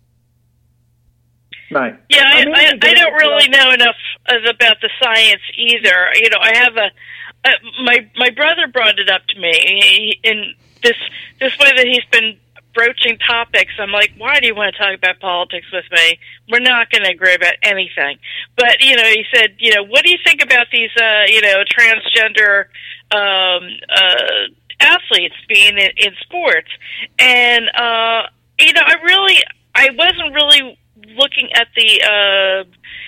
Right. Yeah, I, I, mean, I, I don't really know enough about the science either. You know, I have a, a my my brother brought it up to me he, in this this way that he's been broaching topics. I'm like, why do you want to talk about politics with me? We're not going to agree about anything. But you know, he said, you know, what do you think about these, uh, you know, transgender um, uh, athletes being in, in sports? And uh, you know, I really, I wasn't really looking at the uh,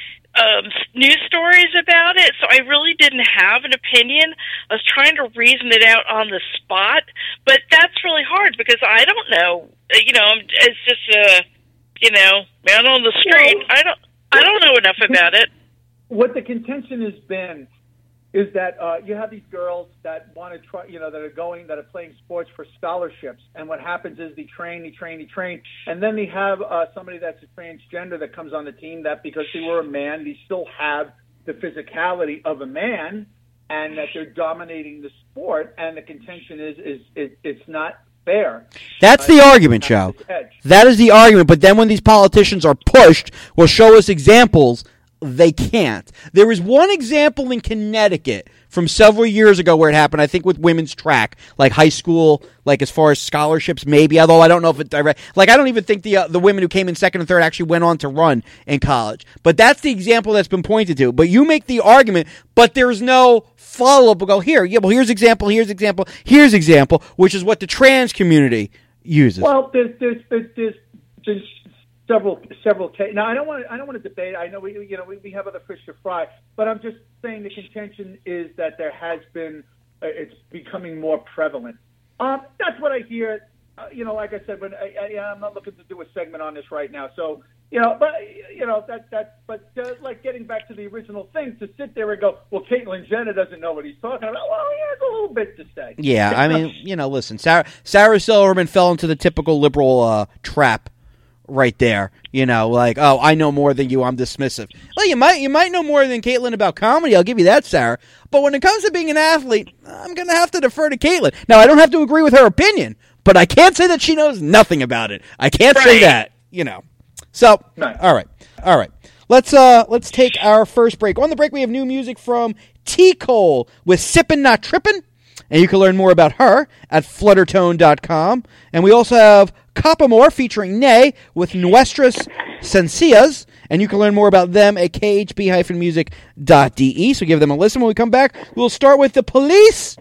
um, news stories about it, so I really didn't have an opinion. I was trying to reason it out on the spot, but that's really hard because I don't know. You know, it's just a you know man on the street. Well, I don't I don't know enough about it. What the contention has been is that uh, you have these girls that want to try, you know, that are going, that are playing sports for scholarships. And what happens is they train, they train, they train. And then they have uh, somebody that's a transgender that comes on the team that because they were a man, they still have the physicality of a man and that they're dominating the sport. And the contention is, is, is it's not fair. That's the argument, Joe. That is the argument. But then when these politicians are pushed, will show us examples. They can't. There was one example in Connecticut from several years ago where it happened, I think with women's track, like high school, like as far as scholarships maybe, although I don't know if it direct, like I don't even think the uh, the women who came in second and third actually went on to run in college. But that's the example that's been pointed to. But you make the argument, but there's no follow-up. We'll go, here, yeah, well, here's example, here's example, here's example, which is what the trans community uses. Well, there's, there's, there's, there's, there's Several, several cases. Now, I don't want to. I don't want to debate. I know we, you know, we, we have other fish to fry. But I'm just saying the contention is that there has been. Uh, it's becoming more prevalent. Um, that's what I hear. Uh, you know, like I said, when I, I, I'm not looking to do a segment on this right now. So, you know, but you know that that. But uh, like getting back to the original thing, to sit there and go, well, Caitlyn Jenner doesn't know what he's talking about. Well, he has a little bit to say. Yeah, I mean, you know, listen, Sarah Sarah Silverman fell into the typical liberal uh, trap. Right there, you know, like, oh, I know more than you, I'm dismissive. Well, you might you might know more than Caitlyn about comedy, I'll give you that, Sarah. But when it comes to being an athlete, I'm going to have to defer to Caitlyn. Now, I don't have to agree with her opinion, but I can't say that she knows nothing about it. I can't right. say that, you know. So, right. all right, all right. Let's uh let's take our first break. On the break, we have new music from T. Cole with Sippin' Not Trippin'. And you can learn more about her at fluttertone dot com. And we also have Copamore featuring Nay with Nuestras Sencillas. And you can learn more about them at k h b music dot d e. So give them a listen when we come back. We'll start with The Police,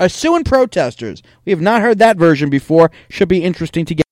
are suing protesters. We have not heard that version before. Should be interesting to get.